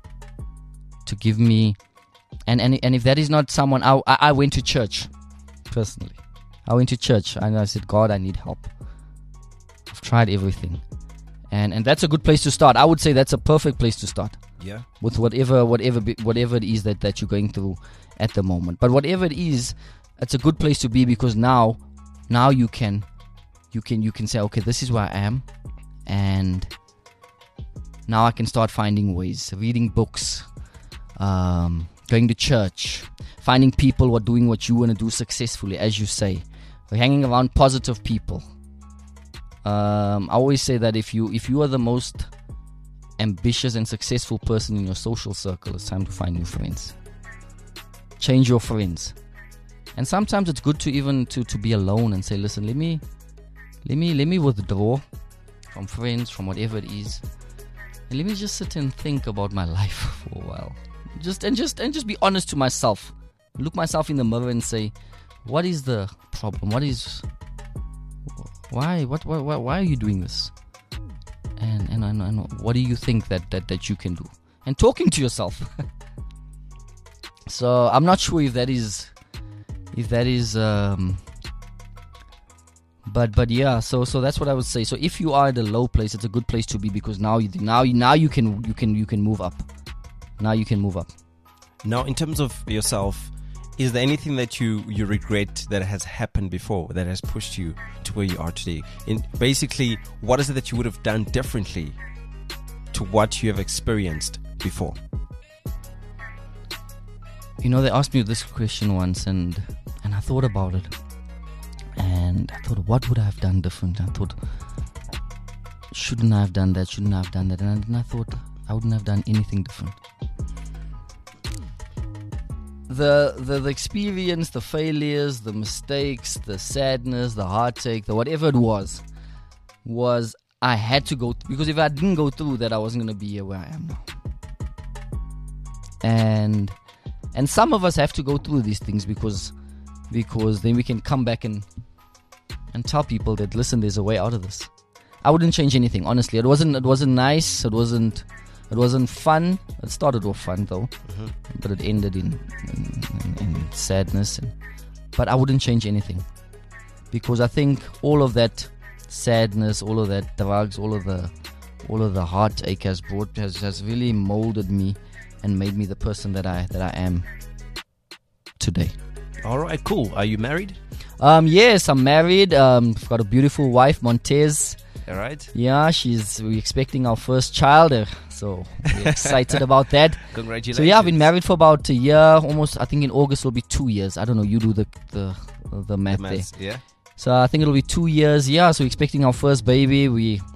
to give me, and and and if that is not someone, I I, I went to church personally. I went to church and I said, God, I need help. I've tried everything, and and that's a good place to start. I would say that's a perfect place to start. Yeah. With whatever whatever whatever it is that, that you're going through at the moment. But whatever it is, it's a good place to be, because now now you can you can you can say, okay, this is where I am, and now I can start finding ways, reading books, um, going to church, finding people who are doing what you want to do successfully, as you say, or hanging around positive people. Um, I always say that if you if you are the most ambitious and successful person in your social circle, it's time to find new friends. Change your friends. And sometimes it's good to even to, to be alone and say, listen, let me let me let me withdraw from friends, from whatever it is, and let me just sit and think about my life for a while. Just and just and just be honest to myself. Look myself in the mirror and say, what is the problem? What is why what why why, why are you doing this? And and, and and what do you think that, that, that you can do? And talking to yourself. So I'm not sure if that is if that is um but but yeah, so so that's what I would say. So if you are at a low place, it's a good place to be, because now you now you now you can you can you can move up. Now you can move up. Now, in terms of yourself, is there anything that you, you regret that has happened before that has pushed you to where you are today? In basically, what is it that you would have done differently to what you have experienced before? You know, they asked me this question once, and and I thought about it, and I thought, what would I have done different? I thought, shouldn't I have done that? Shouldn't I have done that? And then I thought, I wouldn't have done anything different. The, the the experience, the failures, the mistakes, the sadness, the heartache, the whatever it was, was I had to go th- because if I didn't go through that, I wasn't gonna be here where I am now. And and some of us have to go through these things because because then we can come back and and tell people that, listen, there's a way out of this. I wouldn't change anything, honestly. It wasn't it wasn't nice. It wasn't. It wasn't fun. It started off fun though, mm-hmm. but it ended in, in, in, in sadness. And, but I wouldn't change anything, because I think all of that sadness, all of that drugs, all of the, all of the heartache has brought has, has really molded me and made me the person that I that I am today. All right, cool. Are you married? Um, yes, I'm married. Um, I've got a beautiful wife, Montez. All right. Yeah, she's we're expecting our first child, uh, so we're excited about that. Congratulations. So yeah, I've been married for about a year, almost. I think in August will be two years. I don't know. You do the the the math, the maths, there. Yeah. So I think it'll be two years. Yeah. So we're expecting our first baby. We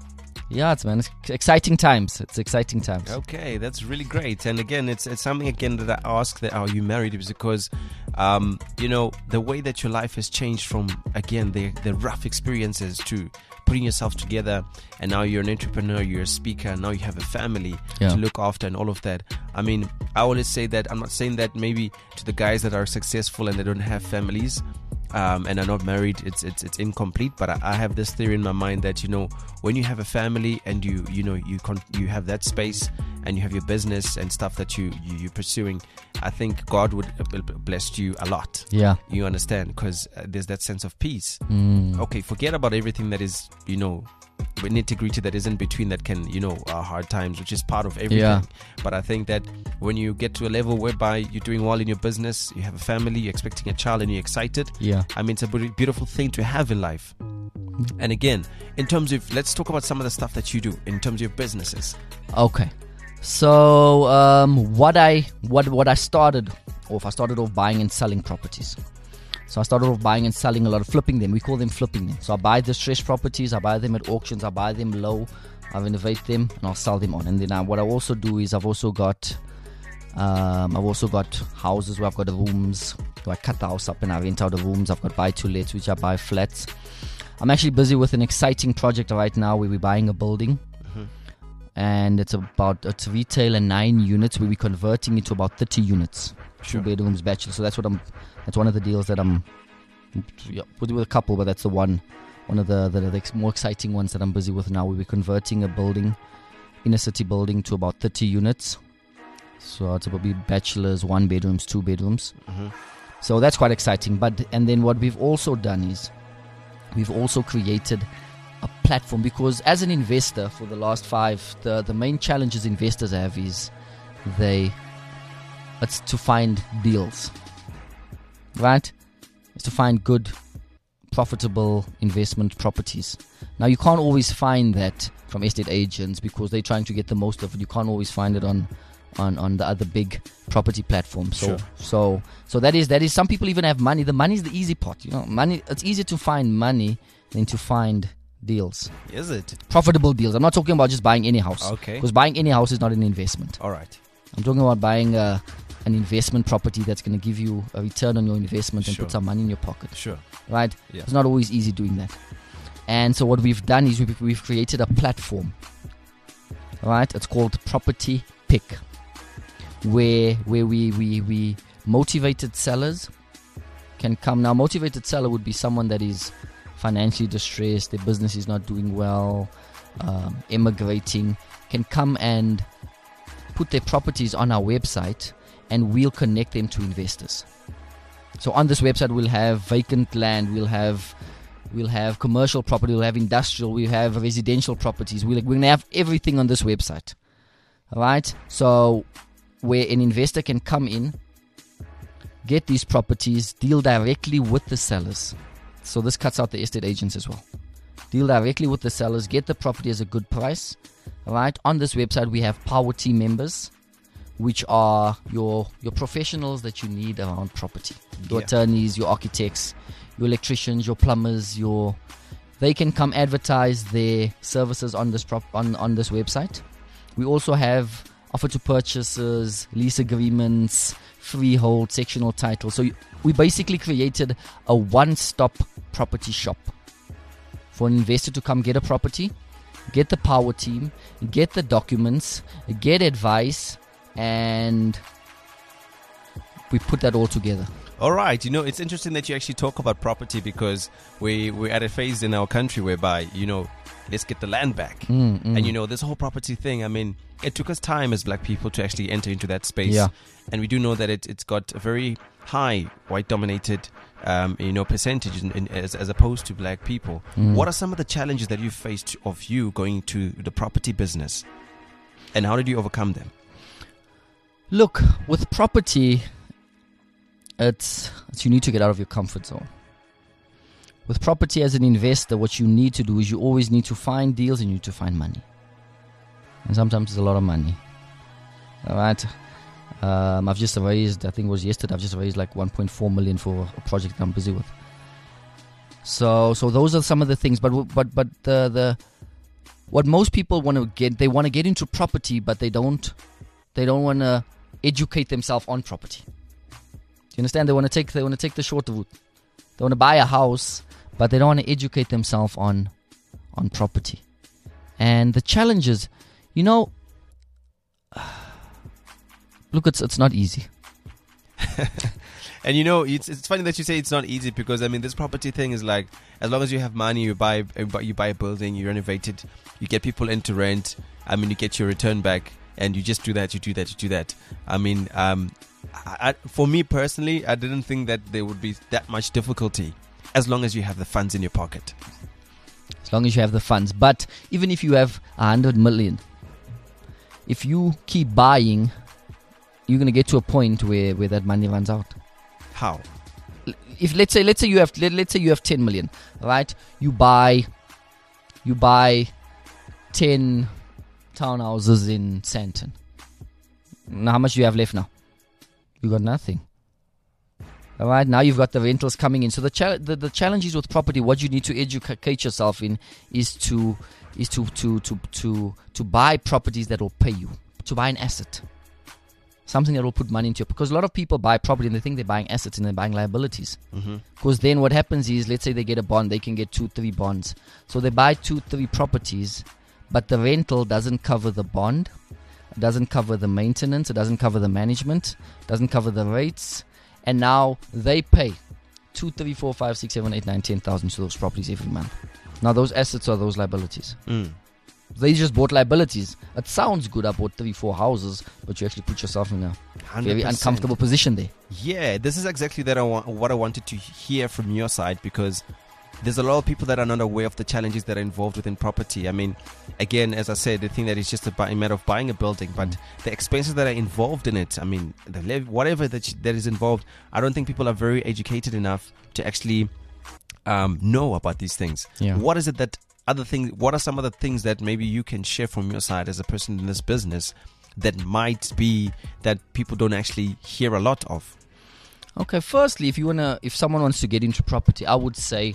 Yeah, it's man, it's exciting times. It's exciting times. Okay, that's really great. And again, it's it's something again that I ask that are you married is because, um, you know, the way that your life has changed from again the the rough experiences to putting yourself together, and now you're an entrepreneur, you're a speaker, now you have a family Yeah. to look after and all of that. I mean, I always say that I'm not saying that maybe to the guys that are successful and they don't have families. Um, and are not married, it's it's it's incomplete. But I, I have this theory in my mind that, you know, when you have a family and you you know you con- you have that space and you have your business and stuff that you, you you're pursuing, I think God would uh, bless you a lot. Yeah. You understand? Because uh, there's that sense of peace. Mm. Okay, forget about everything that is, you know, nitty gritty that isn't between that can, you know, uh, hard times, which is part of everything. Yeah. But I think that when you get to a level whereby you're doing well in your business, you have a family, you're expecting a child, and you're excited. Yeah. I mean, it's a be- beautiful thing to have in life. And again, in terms of, let's talk about some of the stuff that you do in terms of your businesses. Okay. So um, what I what what I started off, I started off buying and selling properties. So I started off buying and selling a lot of flipping them. We call them flipping them. So I buy distressed properties, I buy them at auctions, I buy them low, I renovate them, and I'll sell them on. And then uh, what I also do is I've also got um, I've also got houses where I've got rooms. So I cut the house up and I rent out the rooms. I've got buy to lets, which I buy flats. I'm actually busy with an exciting project right now where we're buying a building. And it's about it's retail and nine units where we're converting it to about thirty units, Sure. two bedrooms, bachelor. So that's what I'm. That's one of the deals that I'm. Yeah, with, with a couple, but that's the one, one of the, the the ex- more exciting ones that I'm busy with now. Where we're converting a building, inner city building, to about thirty units. So it's about be bachelors, one bedrooms, two bedrooms. Mm-hmm. So that's quite exciting. But and then what we've also done is, we've also created a platform, because as an investor for the last five, the, the main challenges investors have is they it's to find deals, right? It's to find good, profitable investment properties. Now you can't always find that from estate agents because they're trying to get the most of it. You can't always find it on on, on the other big property platforms. So Sure. so so that is that is some people even have money. The money is the easy part, you know. Money, it's easier to find money than to find deals, Is it? profitable deals. I'm not talking about just buying any house, Okay. because buying any house is not an investment. All right. I'm talking about buying a, an investment property that's going to give you a return on your investment and Sure. put some money in your pocket, Sure. right? Yeah. It's not always easy doing that. And so what we've done is we've, we've created a platform, right? It's called Property Pick, where where we, we, we motivated sellers can come. Now, motivated seller would be someone that is financially distressed, their business is not doing well, um, emigrating, can come and put their properties on our website, and we'll connect them to investors. So on this website we'll have vacant land, we'll have we'll have commercial property, we'll have industrial, we'll have residential properties. We'll, we're going to have everything on this website. Alright? So where an investor can come in, get these properties, deal directly with the sellers. So this cuts out the estate agents as well. Deal directly with the sellers, get the property as a good price. Right? On this website we have Power Team members, which are your your professionals that you need around property. Your Yeah. attorneys, your architects, your electricians, your plumbers, your they can come advertise their services on this prop on, on this website. We also have offer to purchases, lease agreements, freehold, sectional title. So we basically created a one-stop property shop for an investor to come get a property, get the Power Team, get the documents, get advice, and we put that all together. All right. You know, it's interesting that you actually talk about property, because we, we're at a phase in our country whereby, you know, let's get the land back. Mm, mm. And, you know, this whole property thing, I mean, it took us time as black people to actually enter into that space. Yeah. And we do know that it, it's got a very high white-dominated, um, you know, percentage in, in, as, as opposed to black people. Mm. What are some of the challenges that you faced of you going to the property business? And how did you overcome them? Look, with property, it's, it's you need to get out of your comfort zone. With property as an investor, what you need to do is you always need to find deals and you need to find money. And sometimes it's a lot of money. All right. Um, I've just raised, I think it was yesterday, I've just raised like one point four million for a project that I'm busy with. So, so those are some of the things. But, but, but the, the, what most people want to get, they want to get into property, but they don't, they don't want to educate themselves on property. Do you understand? They want to take, they want to take the shorter route. They want to buy a house, but they don't want to educate themselves on, on property. And the challenges, you know, look, it's it's not easy. And you know, it's it's funny that you say it's not easy, because I mean, this property thing is like, as long as you have money, you buy you buy a building, you renovate it, you get people in to rent. I mean, you get your return back, and you just do that, you do that, you do that. I mean, um, I, I, for me personally, I didn't think that there would be that much difficulty, as long as you have the funds in your pocket. As long as you have the funds, but even if you have a hundred million, if you keep buying, you're gonna get to a point where, where that money runs out. How? If let's say let's say you have let, let's say you have ten million, right? You buy you buy ten townhouses in Sandton. Now, how much do you have left now? You got nothing. All right, now you've got the rentals coming in. So the, cha- the the challenges with property, what you need to educate yourself in, is to is to to to to to buy properties that will pay you, to buy an asset. Something that will put money into it. Because a lot of people buy property and they think they're buying assets and they're buying liabilities. Mm-hmm. Because then what happens is, let's say they get a bond, they can get two, three bonds. So they buy two, three properties, but the rental doesn't cover the bond, it doesn't cover the maintenance, it doesn't cover the management, doesn't cover the rates. And now they pay two, three, four, five, six, seven, eight, nine, ten thousand to those properties every month. Now those assets are those liabilities. Mm. They just bought liabilities. It sounds good. I bought three, four houses, but you actually put yourself in a one hundred percent very uncomfortable position there. Yeah, this is exactly that I want, what I wanted to hear from your side, because there's a lot of people that are not aware of the challenges that are involved within property. I mean, again, as I said, the thing that is just a, buy, a matter of buying a building, but mm. the expenses that are involved in it, I mean, the lev- whatever that, that is involved, I don't think people are very educated enough to actually um, know about these things. Yeah. What is it that other things, what are some of the things that maybe you can share from your side as a person in this business that might be that people don't actually hear a lot of? Okay, firstly, if you wanna, if someone wants to get into property, I would say,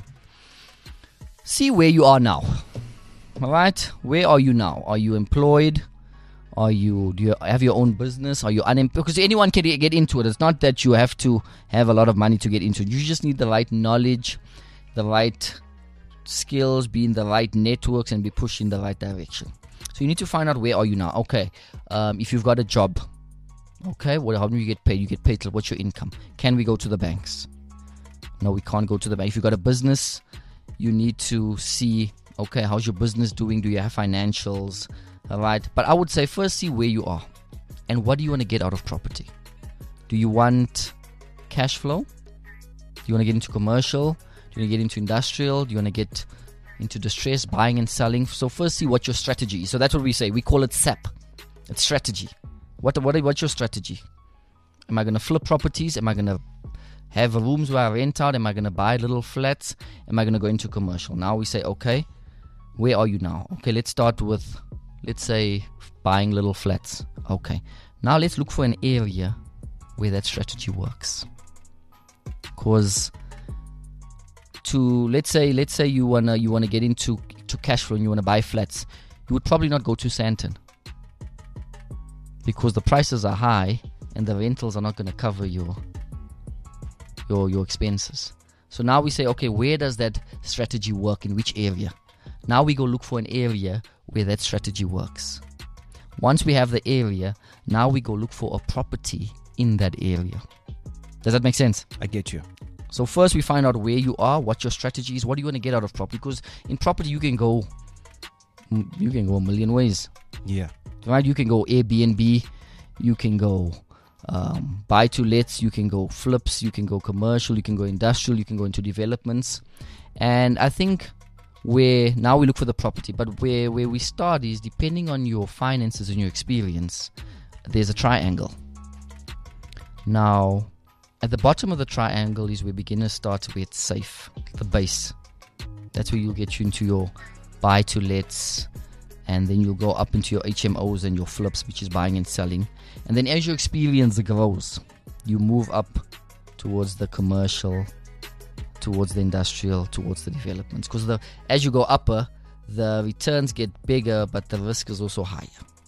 see where you are now. All right, where are you now? Are you employed? Are you do you have your own business? Are you unemployed? Because anyone can get into it. It's not that you have to have a lot of money to get into it. You just need the right knowledge, the right skills, be in the right networks, and be pushed in the right direction. So you need to find out, where are you now? Okay, um, if you've got a job, okay, well, how do you get paid? You get paid. What's your income? Can we go to the banks? No, we can't go to the bank. If you've got a business, you need to see, okay, how's your business doing? Do you have financials? All right. But I would say first see where you are and what do you want to get out of property. Do you want cash flow? Do you want to get into commercial? Do you want to get into industrial? Do you want to get into distress, buying and selling? So first see what your strategy is. So that's what we say. We call it S A P. It's strategy. What, what What's your strategy? Am I going to flip properties? Am I going to have rooms where I rent out? Am I going to buy little flats? Am I going to go into commercial? Now we say, okay, where are you now? Okay, let's start with, let's say, buying little flats. Okay, now let's look for an area where that strategy works. Because to let's say let's say you wanna you wanna get into to cash flow and you wanna buy flats, you would probably not go to Sandton because the prices are high and the rentals are not going to cover your your your expenses. So now we say, okay, where does that strategy work? In which area? Now we go look for an area where that strategy works. Once we have the area, now we go look for a property in that area. Does that make sense? I get you. So first we find out where you are, what your strategy is, what do you want to get out of property? Because in property you can go, you can go a million ways. Yeah. Right? You can go Airbnb, you can go um, buy to lets, you can go flips, you can go commercial, you can go industrial, you can go into developments. And I think where now we look for the property, but where, where we start is depending on your finances and your experience, there's a triangle. Now, at the bottom of the triangle is where beginners start, where it's safe, the base. That's where you'll get you into your buy to lets, and then you'll go up into your H M Os and your flips, which is buying and selling. And then as your experience grows, you move up towards the commercial, towards the industrial, towards the developments. Because the as you go upper, the returns get bigger, but the risk is also higher.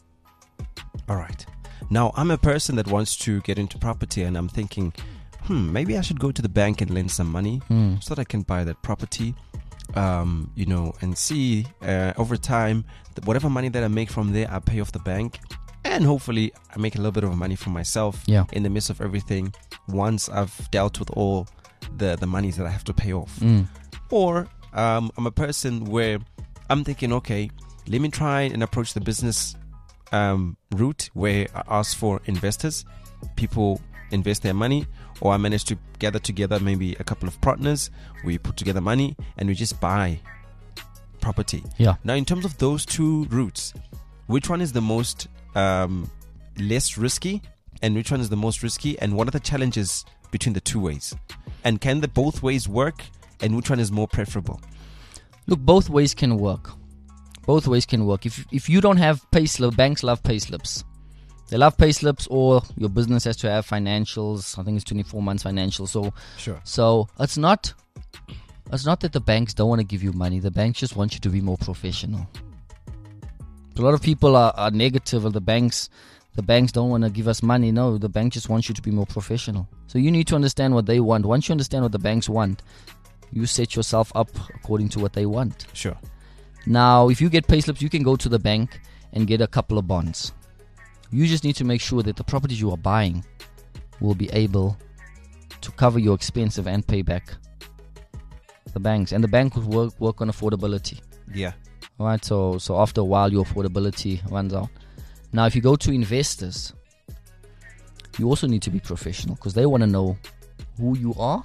All right. Now, I'm a person that wants to get into property, and I'm thinking, hmm, maybe I should go to the bank and lend some money Mm. so that I can buy that property, um, you know, and see uh, over time that whatever money that I make from there, I pay off the bank, and hopefully I make a little bit of money for myself Yeah. in the midst of everything once I've dealt with all the, the monies that I have to pay off. Mm. Or um, I'm a person where I'm thinking, okay, let me try and approach the business um, route where I ask for investors. People invest their money, or I manage to gather together maybe a couple of partners. We put together money and we just buy property. Yeah. Now, in terms of those two routes, which one is the most um, less risky, and which one is the most risky, and what are the challenges between the two ways? And can the both ways work, and which one is more preferable? Look, both ways can work. Both ways can work. If if you don't have payslip, banks love payslips. They love payslips, or your business has to have financials. I think it's twenty-four months financials. So, Sure. so it's not it's not that the banks don't want to give you money. The banks just want you to be more professional. A lot of people are, are negative of the banks. The banks don't want to give us money. No, the bank just wants you to be more professional. So you need to understand what they want. Once you understand what the banks want, you set yourself up according to what they want. Sure. Now, if you get payslips, you can go to the bank and get a couple of bonds. You just need to make sure that the properties you are buying will be able to cover your expensive and pay back the banks. And the bank will work, work on affordability. Yeah. All right, so so after a while, your affordability runs out. Now, if you go to investors, you also need to be professional, because they want to know who you are,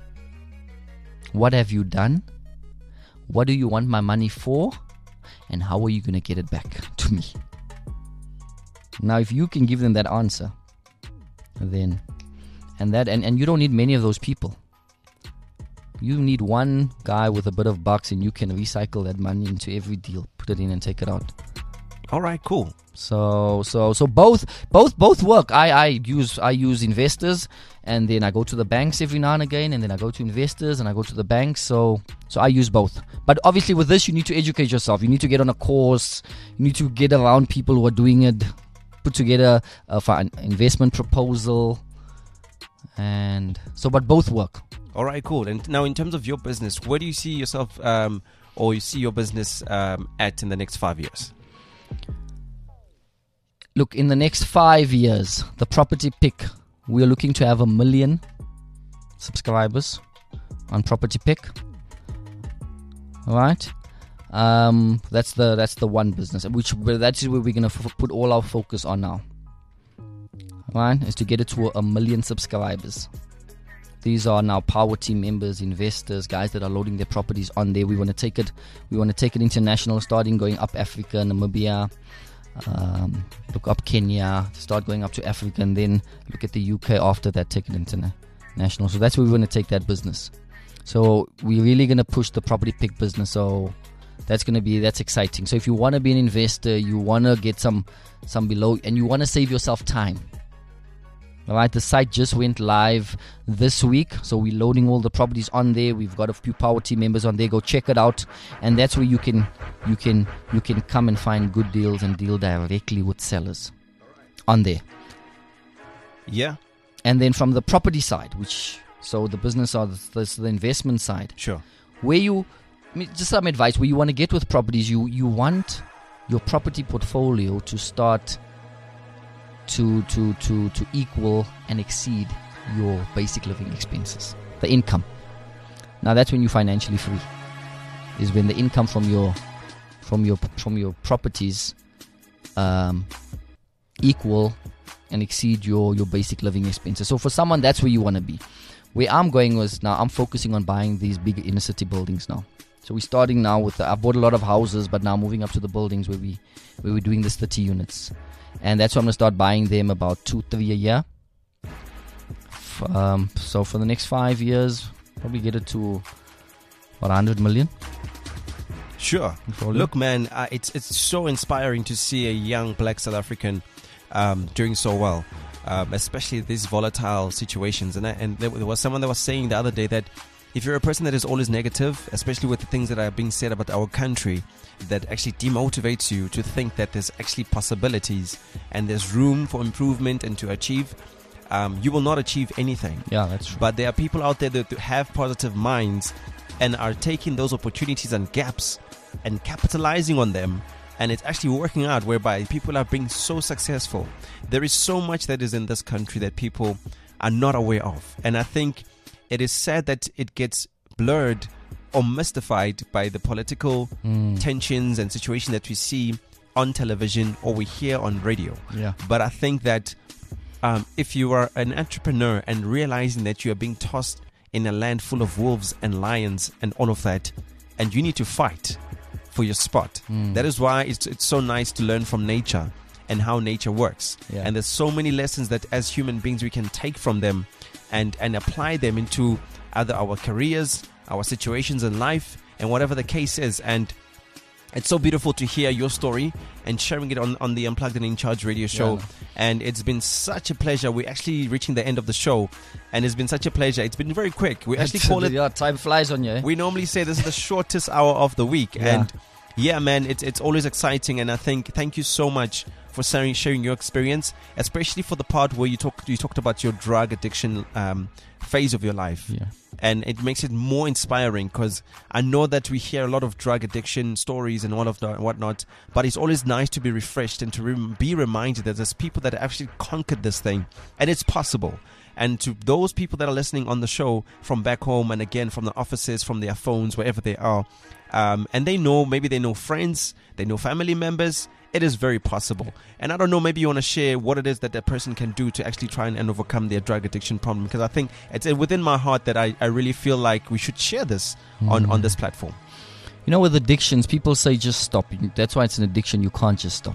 what have you done, what do you want my money for, and how are you going to get it back to me? Now, if you can give them that answer, then and that and, and you don't need many of those people. You need one guy with a bit of bucks, and you can recycle that money into every deal, put it in and take it out. All right, cool. So so so both both both work. I, I use I use investors, and then I go to the banks every now and again, and then I go to investors and I go to the banks. So so I use both. But obviously with this, you need to educate yourself. You need to get on a course. You need to get around people who are doing it. Put together a for an investment proposal, and so but both work. All right, cool. And now, in terms of your business, where do you see yourself, um, or you see your business um, at in the next five years? Look, in the next five years, the Property Pick, we are looking to have a million subscribers on Property Pick. All right, um, that's the that's the one business, which that's where we're gonna f- put all our focus on now. All right, is to get it to a million subscribers. These are now Power Team members, investors, guys that are loading their properties on there. We want to take it. We want to take it international, starting going up Africa, Namibia. Um, look up Kenya, start going up to Africa, and then look at the U K after that, take it international. So that's where we want to take that business. So we're really going to push the Property Pick business. So that's going to be, that's exciting. So if you want to be an investor, you want to get some, some below, and you want to save yourself time. All right, the site just went live this week, so we're loading all the properties on there. We've got a few Power Team members on there. Go check it out, and that's where you can you can you can come and find good deals and deal directly with sellers on there. Yeah, and then from the property side, which so the business or the, the investment side, sure. Where you I mean, just some advice where you want to get with properties, you you want your property portfolio to start. To, to, to, to equal and exceed your basic living expenses, the income. Now that's when you're financially free. Is when the income from your from your from your properties um, equal and exceed your, your basic living expenses. So for someone, that's where you want to be. Where I'm going was now I'm focusing on buying these big inner city buildings now. So we're starting now with the, I bought a lot of houses, but now moving up to the buildings where we where we're doing this thirty units. And that's why I'm going to start buying them about two, three a year. F- um, so for the next five years, probably get it to about one hundred million. Sure. Look, man, uh, it's it's so inspiring to see a young black South African um, doing so well, um, especially these volatile situations. And I, and there was someone that was saying the other day that if you're a person that is always negative, especially with the things that are being said about our country, that actually demotivates you to think that there's actually possibilities and there's room for improvement and to achieve, um, you will not achieve anything. Yeah, that's true. But there are people out there that have positive minds and are taking those opportunities and gaps and capitalizing on them, and it's actually working out whereby people are being so successful. There is so much that is in this country that people are not aware of, and I think it is sad that it gets blurred or mystified by the political Mm. tensions and situation that we see on television or we hear on radio. Yeah. But I think that um, if you are an entrepreneur and realizing that you are being tossed in a land full of wolves and lions and all of that, and you need to fight for your spot. Mm. That is why it's, it's so nice to learn from nature and how nature works. Yeah. And there's so many lessons that as human beings we can take from them and, and apply them into either our careers, our situations in life, and whatever the case is. And it's so beautiful to hear your story and sharing it on, on the Unplugged and In Charge radio show. Yeah. And it's been such a pleasure. We're actually reaching the end of the show, and it's been such a pleasure. It's been very quick. We actually call it, Yeah, time flies on you. Eh? we normally say this is the shortest hour of the week. Yeah. And yeah, man, it's, it's always exciting. And I think, thank you so much for sharing, sharing your experience, especially for the part where you talk, you talked about your drug addiction um, phase of your life. Yeah. And it makes it more inspiring because I know that we hear a lot of drug addiction stories and all of that and whatnot, but it's always nice to be refreshed and to rem- be reminded that there's people that have actually conquered this thing, and it's possible. And to those people that are listening on the show from back home, and again from the offices, from their phones, wherever they are, um, and they know, maybe they know friends, they know family members, it is very possible. And I don't know, maybe you want to share what it is that that person can do to actually try and, and overcome their drug addiction problem, because I think it's within my heart that I, I really feel like we should share this on, on this platform. You know, with addictions, people say just stop. That's why it's an addiction. You can't just stop.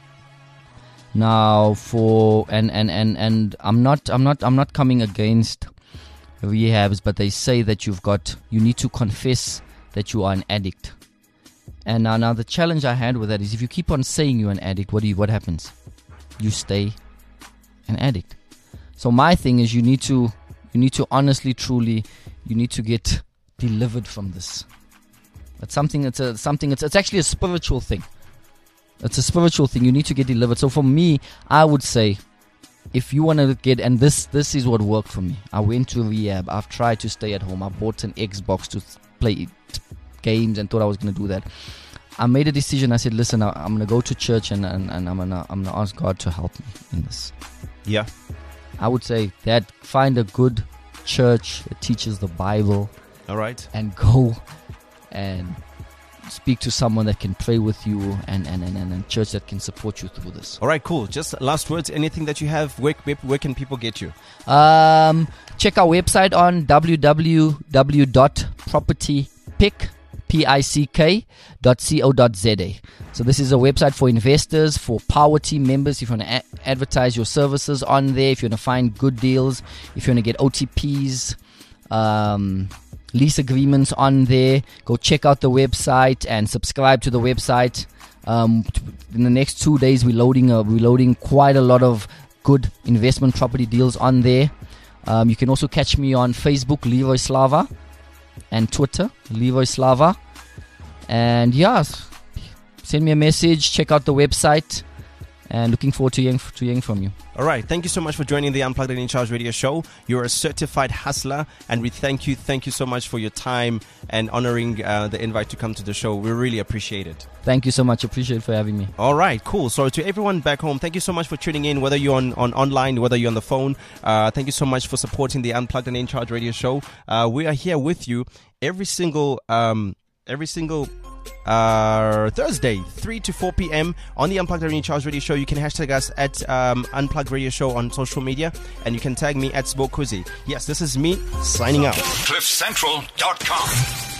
Now, for and and and and I'm not I'm not I'm not coming against rehabs, but they say that you've got you need to confess that you are an addict. And now, now the challenge I had with that is if you keep on saying you're an addict, what do you, what happens? You stay an addict. So my thing is you need to you need to honestly, truly, you need to get delivered from this. It's something. It's a something. It's it's actually a spiritual thing. It's a spiritual thing. You need to get delivered. So for me, I would say, if you want to get, and this this is what worked for me. I went to rehab. I've tried to stay at home. I bought an Xbox to play games and thought I was going to do that. I made a decision. I said, listen, I, I'm going to go to church and, and, and I'm going to I'm gonna ask God to help me in this. Yeah. I would say that find a good church that teaches the Bible. All right. And go and speak to someone that can pray with you and, and, and, and a church that can support you through this. All right, cool. Just last words, anything that you have, where, where, where can people get you? Um, check our website on w w w dot property pick P I C K dot co dot z a. So this is a website for investors, for Power Team members. If you want to a- advertise your services on there, if you want to find good deals, if you want to get O T Ps, um, lease agreements on there, go check out the website and subscribe to the website. Um, in the next two days, we're loading, uh, we're loading quite a lot of good investment property deals on there. Um, you can also catch me on Facebook, Leroy Slava, and Twitter, Leroy Slava. And yeah, send me a message, check out the website, and looking forward to hearing, to hearing from you. All right. Thank you so much for joining the Unplugged and In Charge radio show. You're a certified hustler, and we thank you. Thank you so much for your time and honoring uh, the invite to come to the show. We really appreciate it. Thank you so much. Appreciate it for having me. All right, cool. So to everyone back home, thank you so much for tuning in, whether you're on, on online, whether you're on the phone. Uh, thank you so much for supporting the Unplugged and In Charge radio show. Uh, we are here with you every single um, every single uh, Thursday, three to four p.m. on the Unplugged and In Charge radio show. You can hashtag us at um, Unplugged Radio Show on social media, and you can tag me at Spokuzi. Yes, this is me signing out. cliff central dot com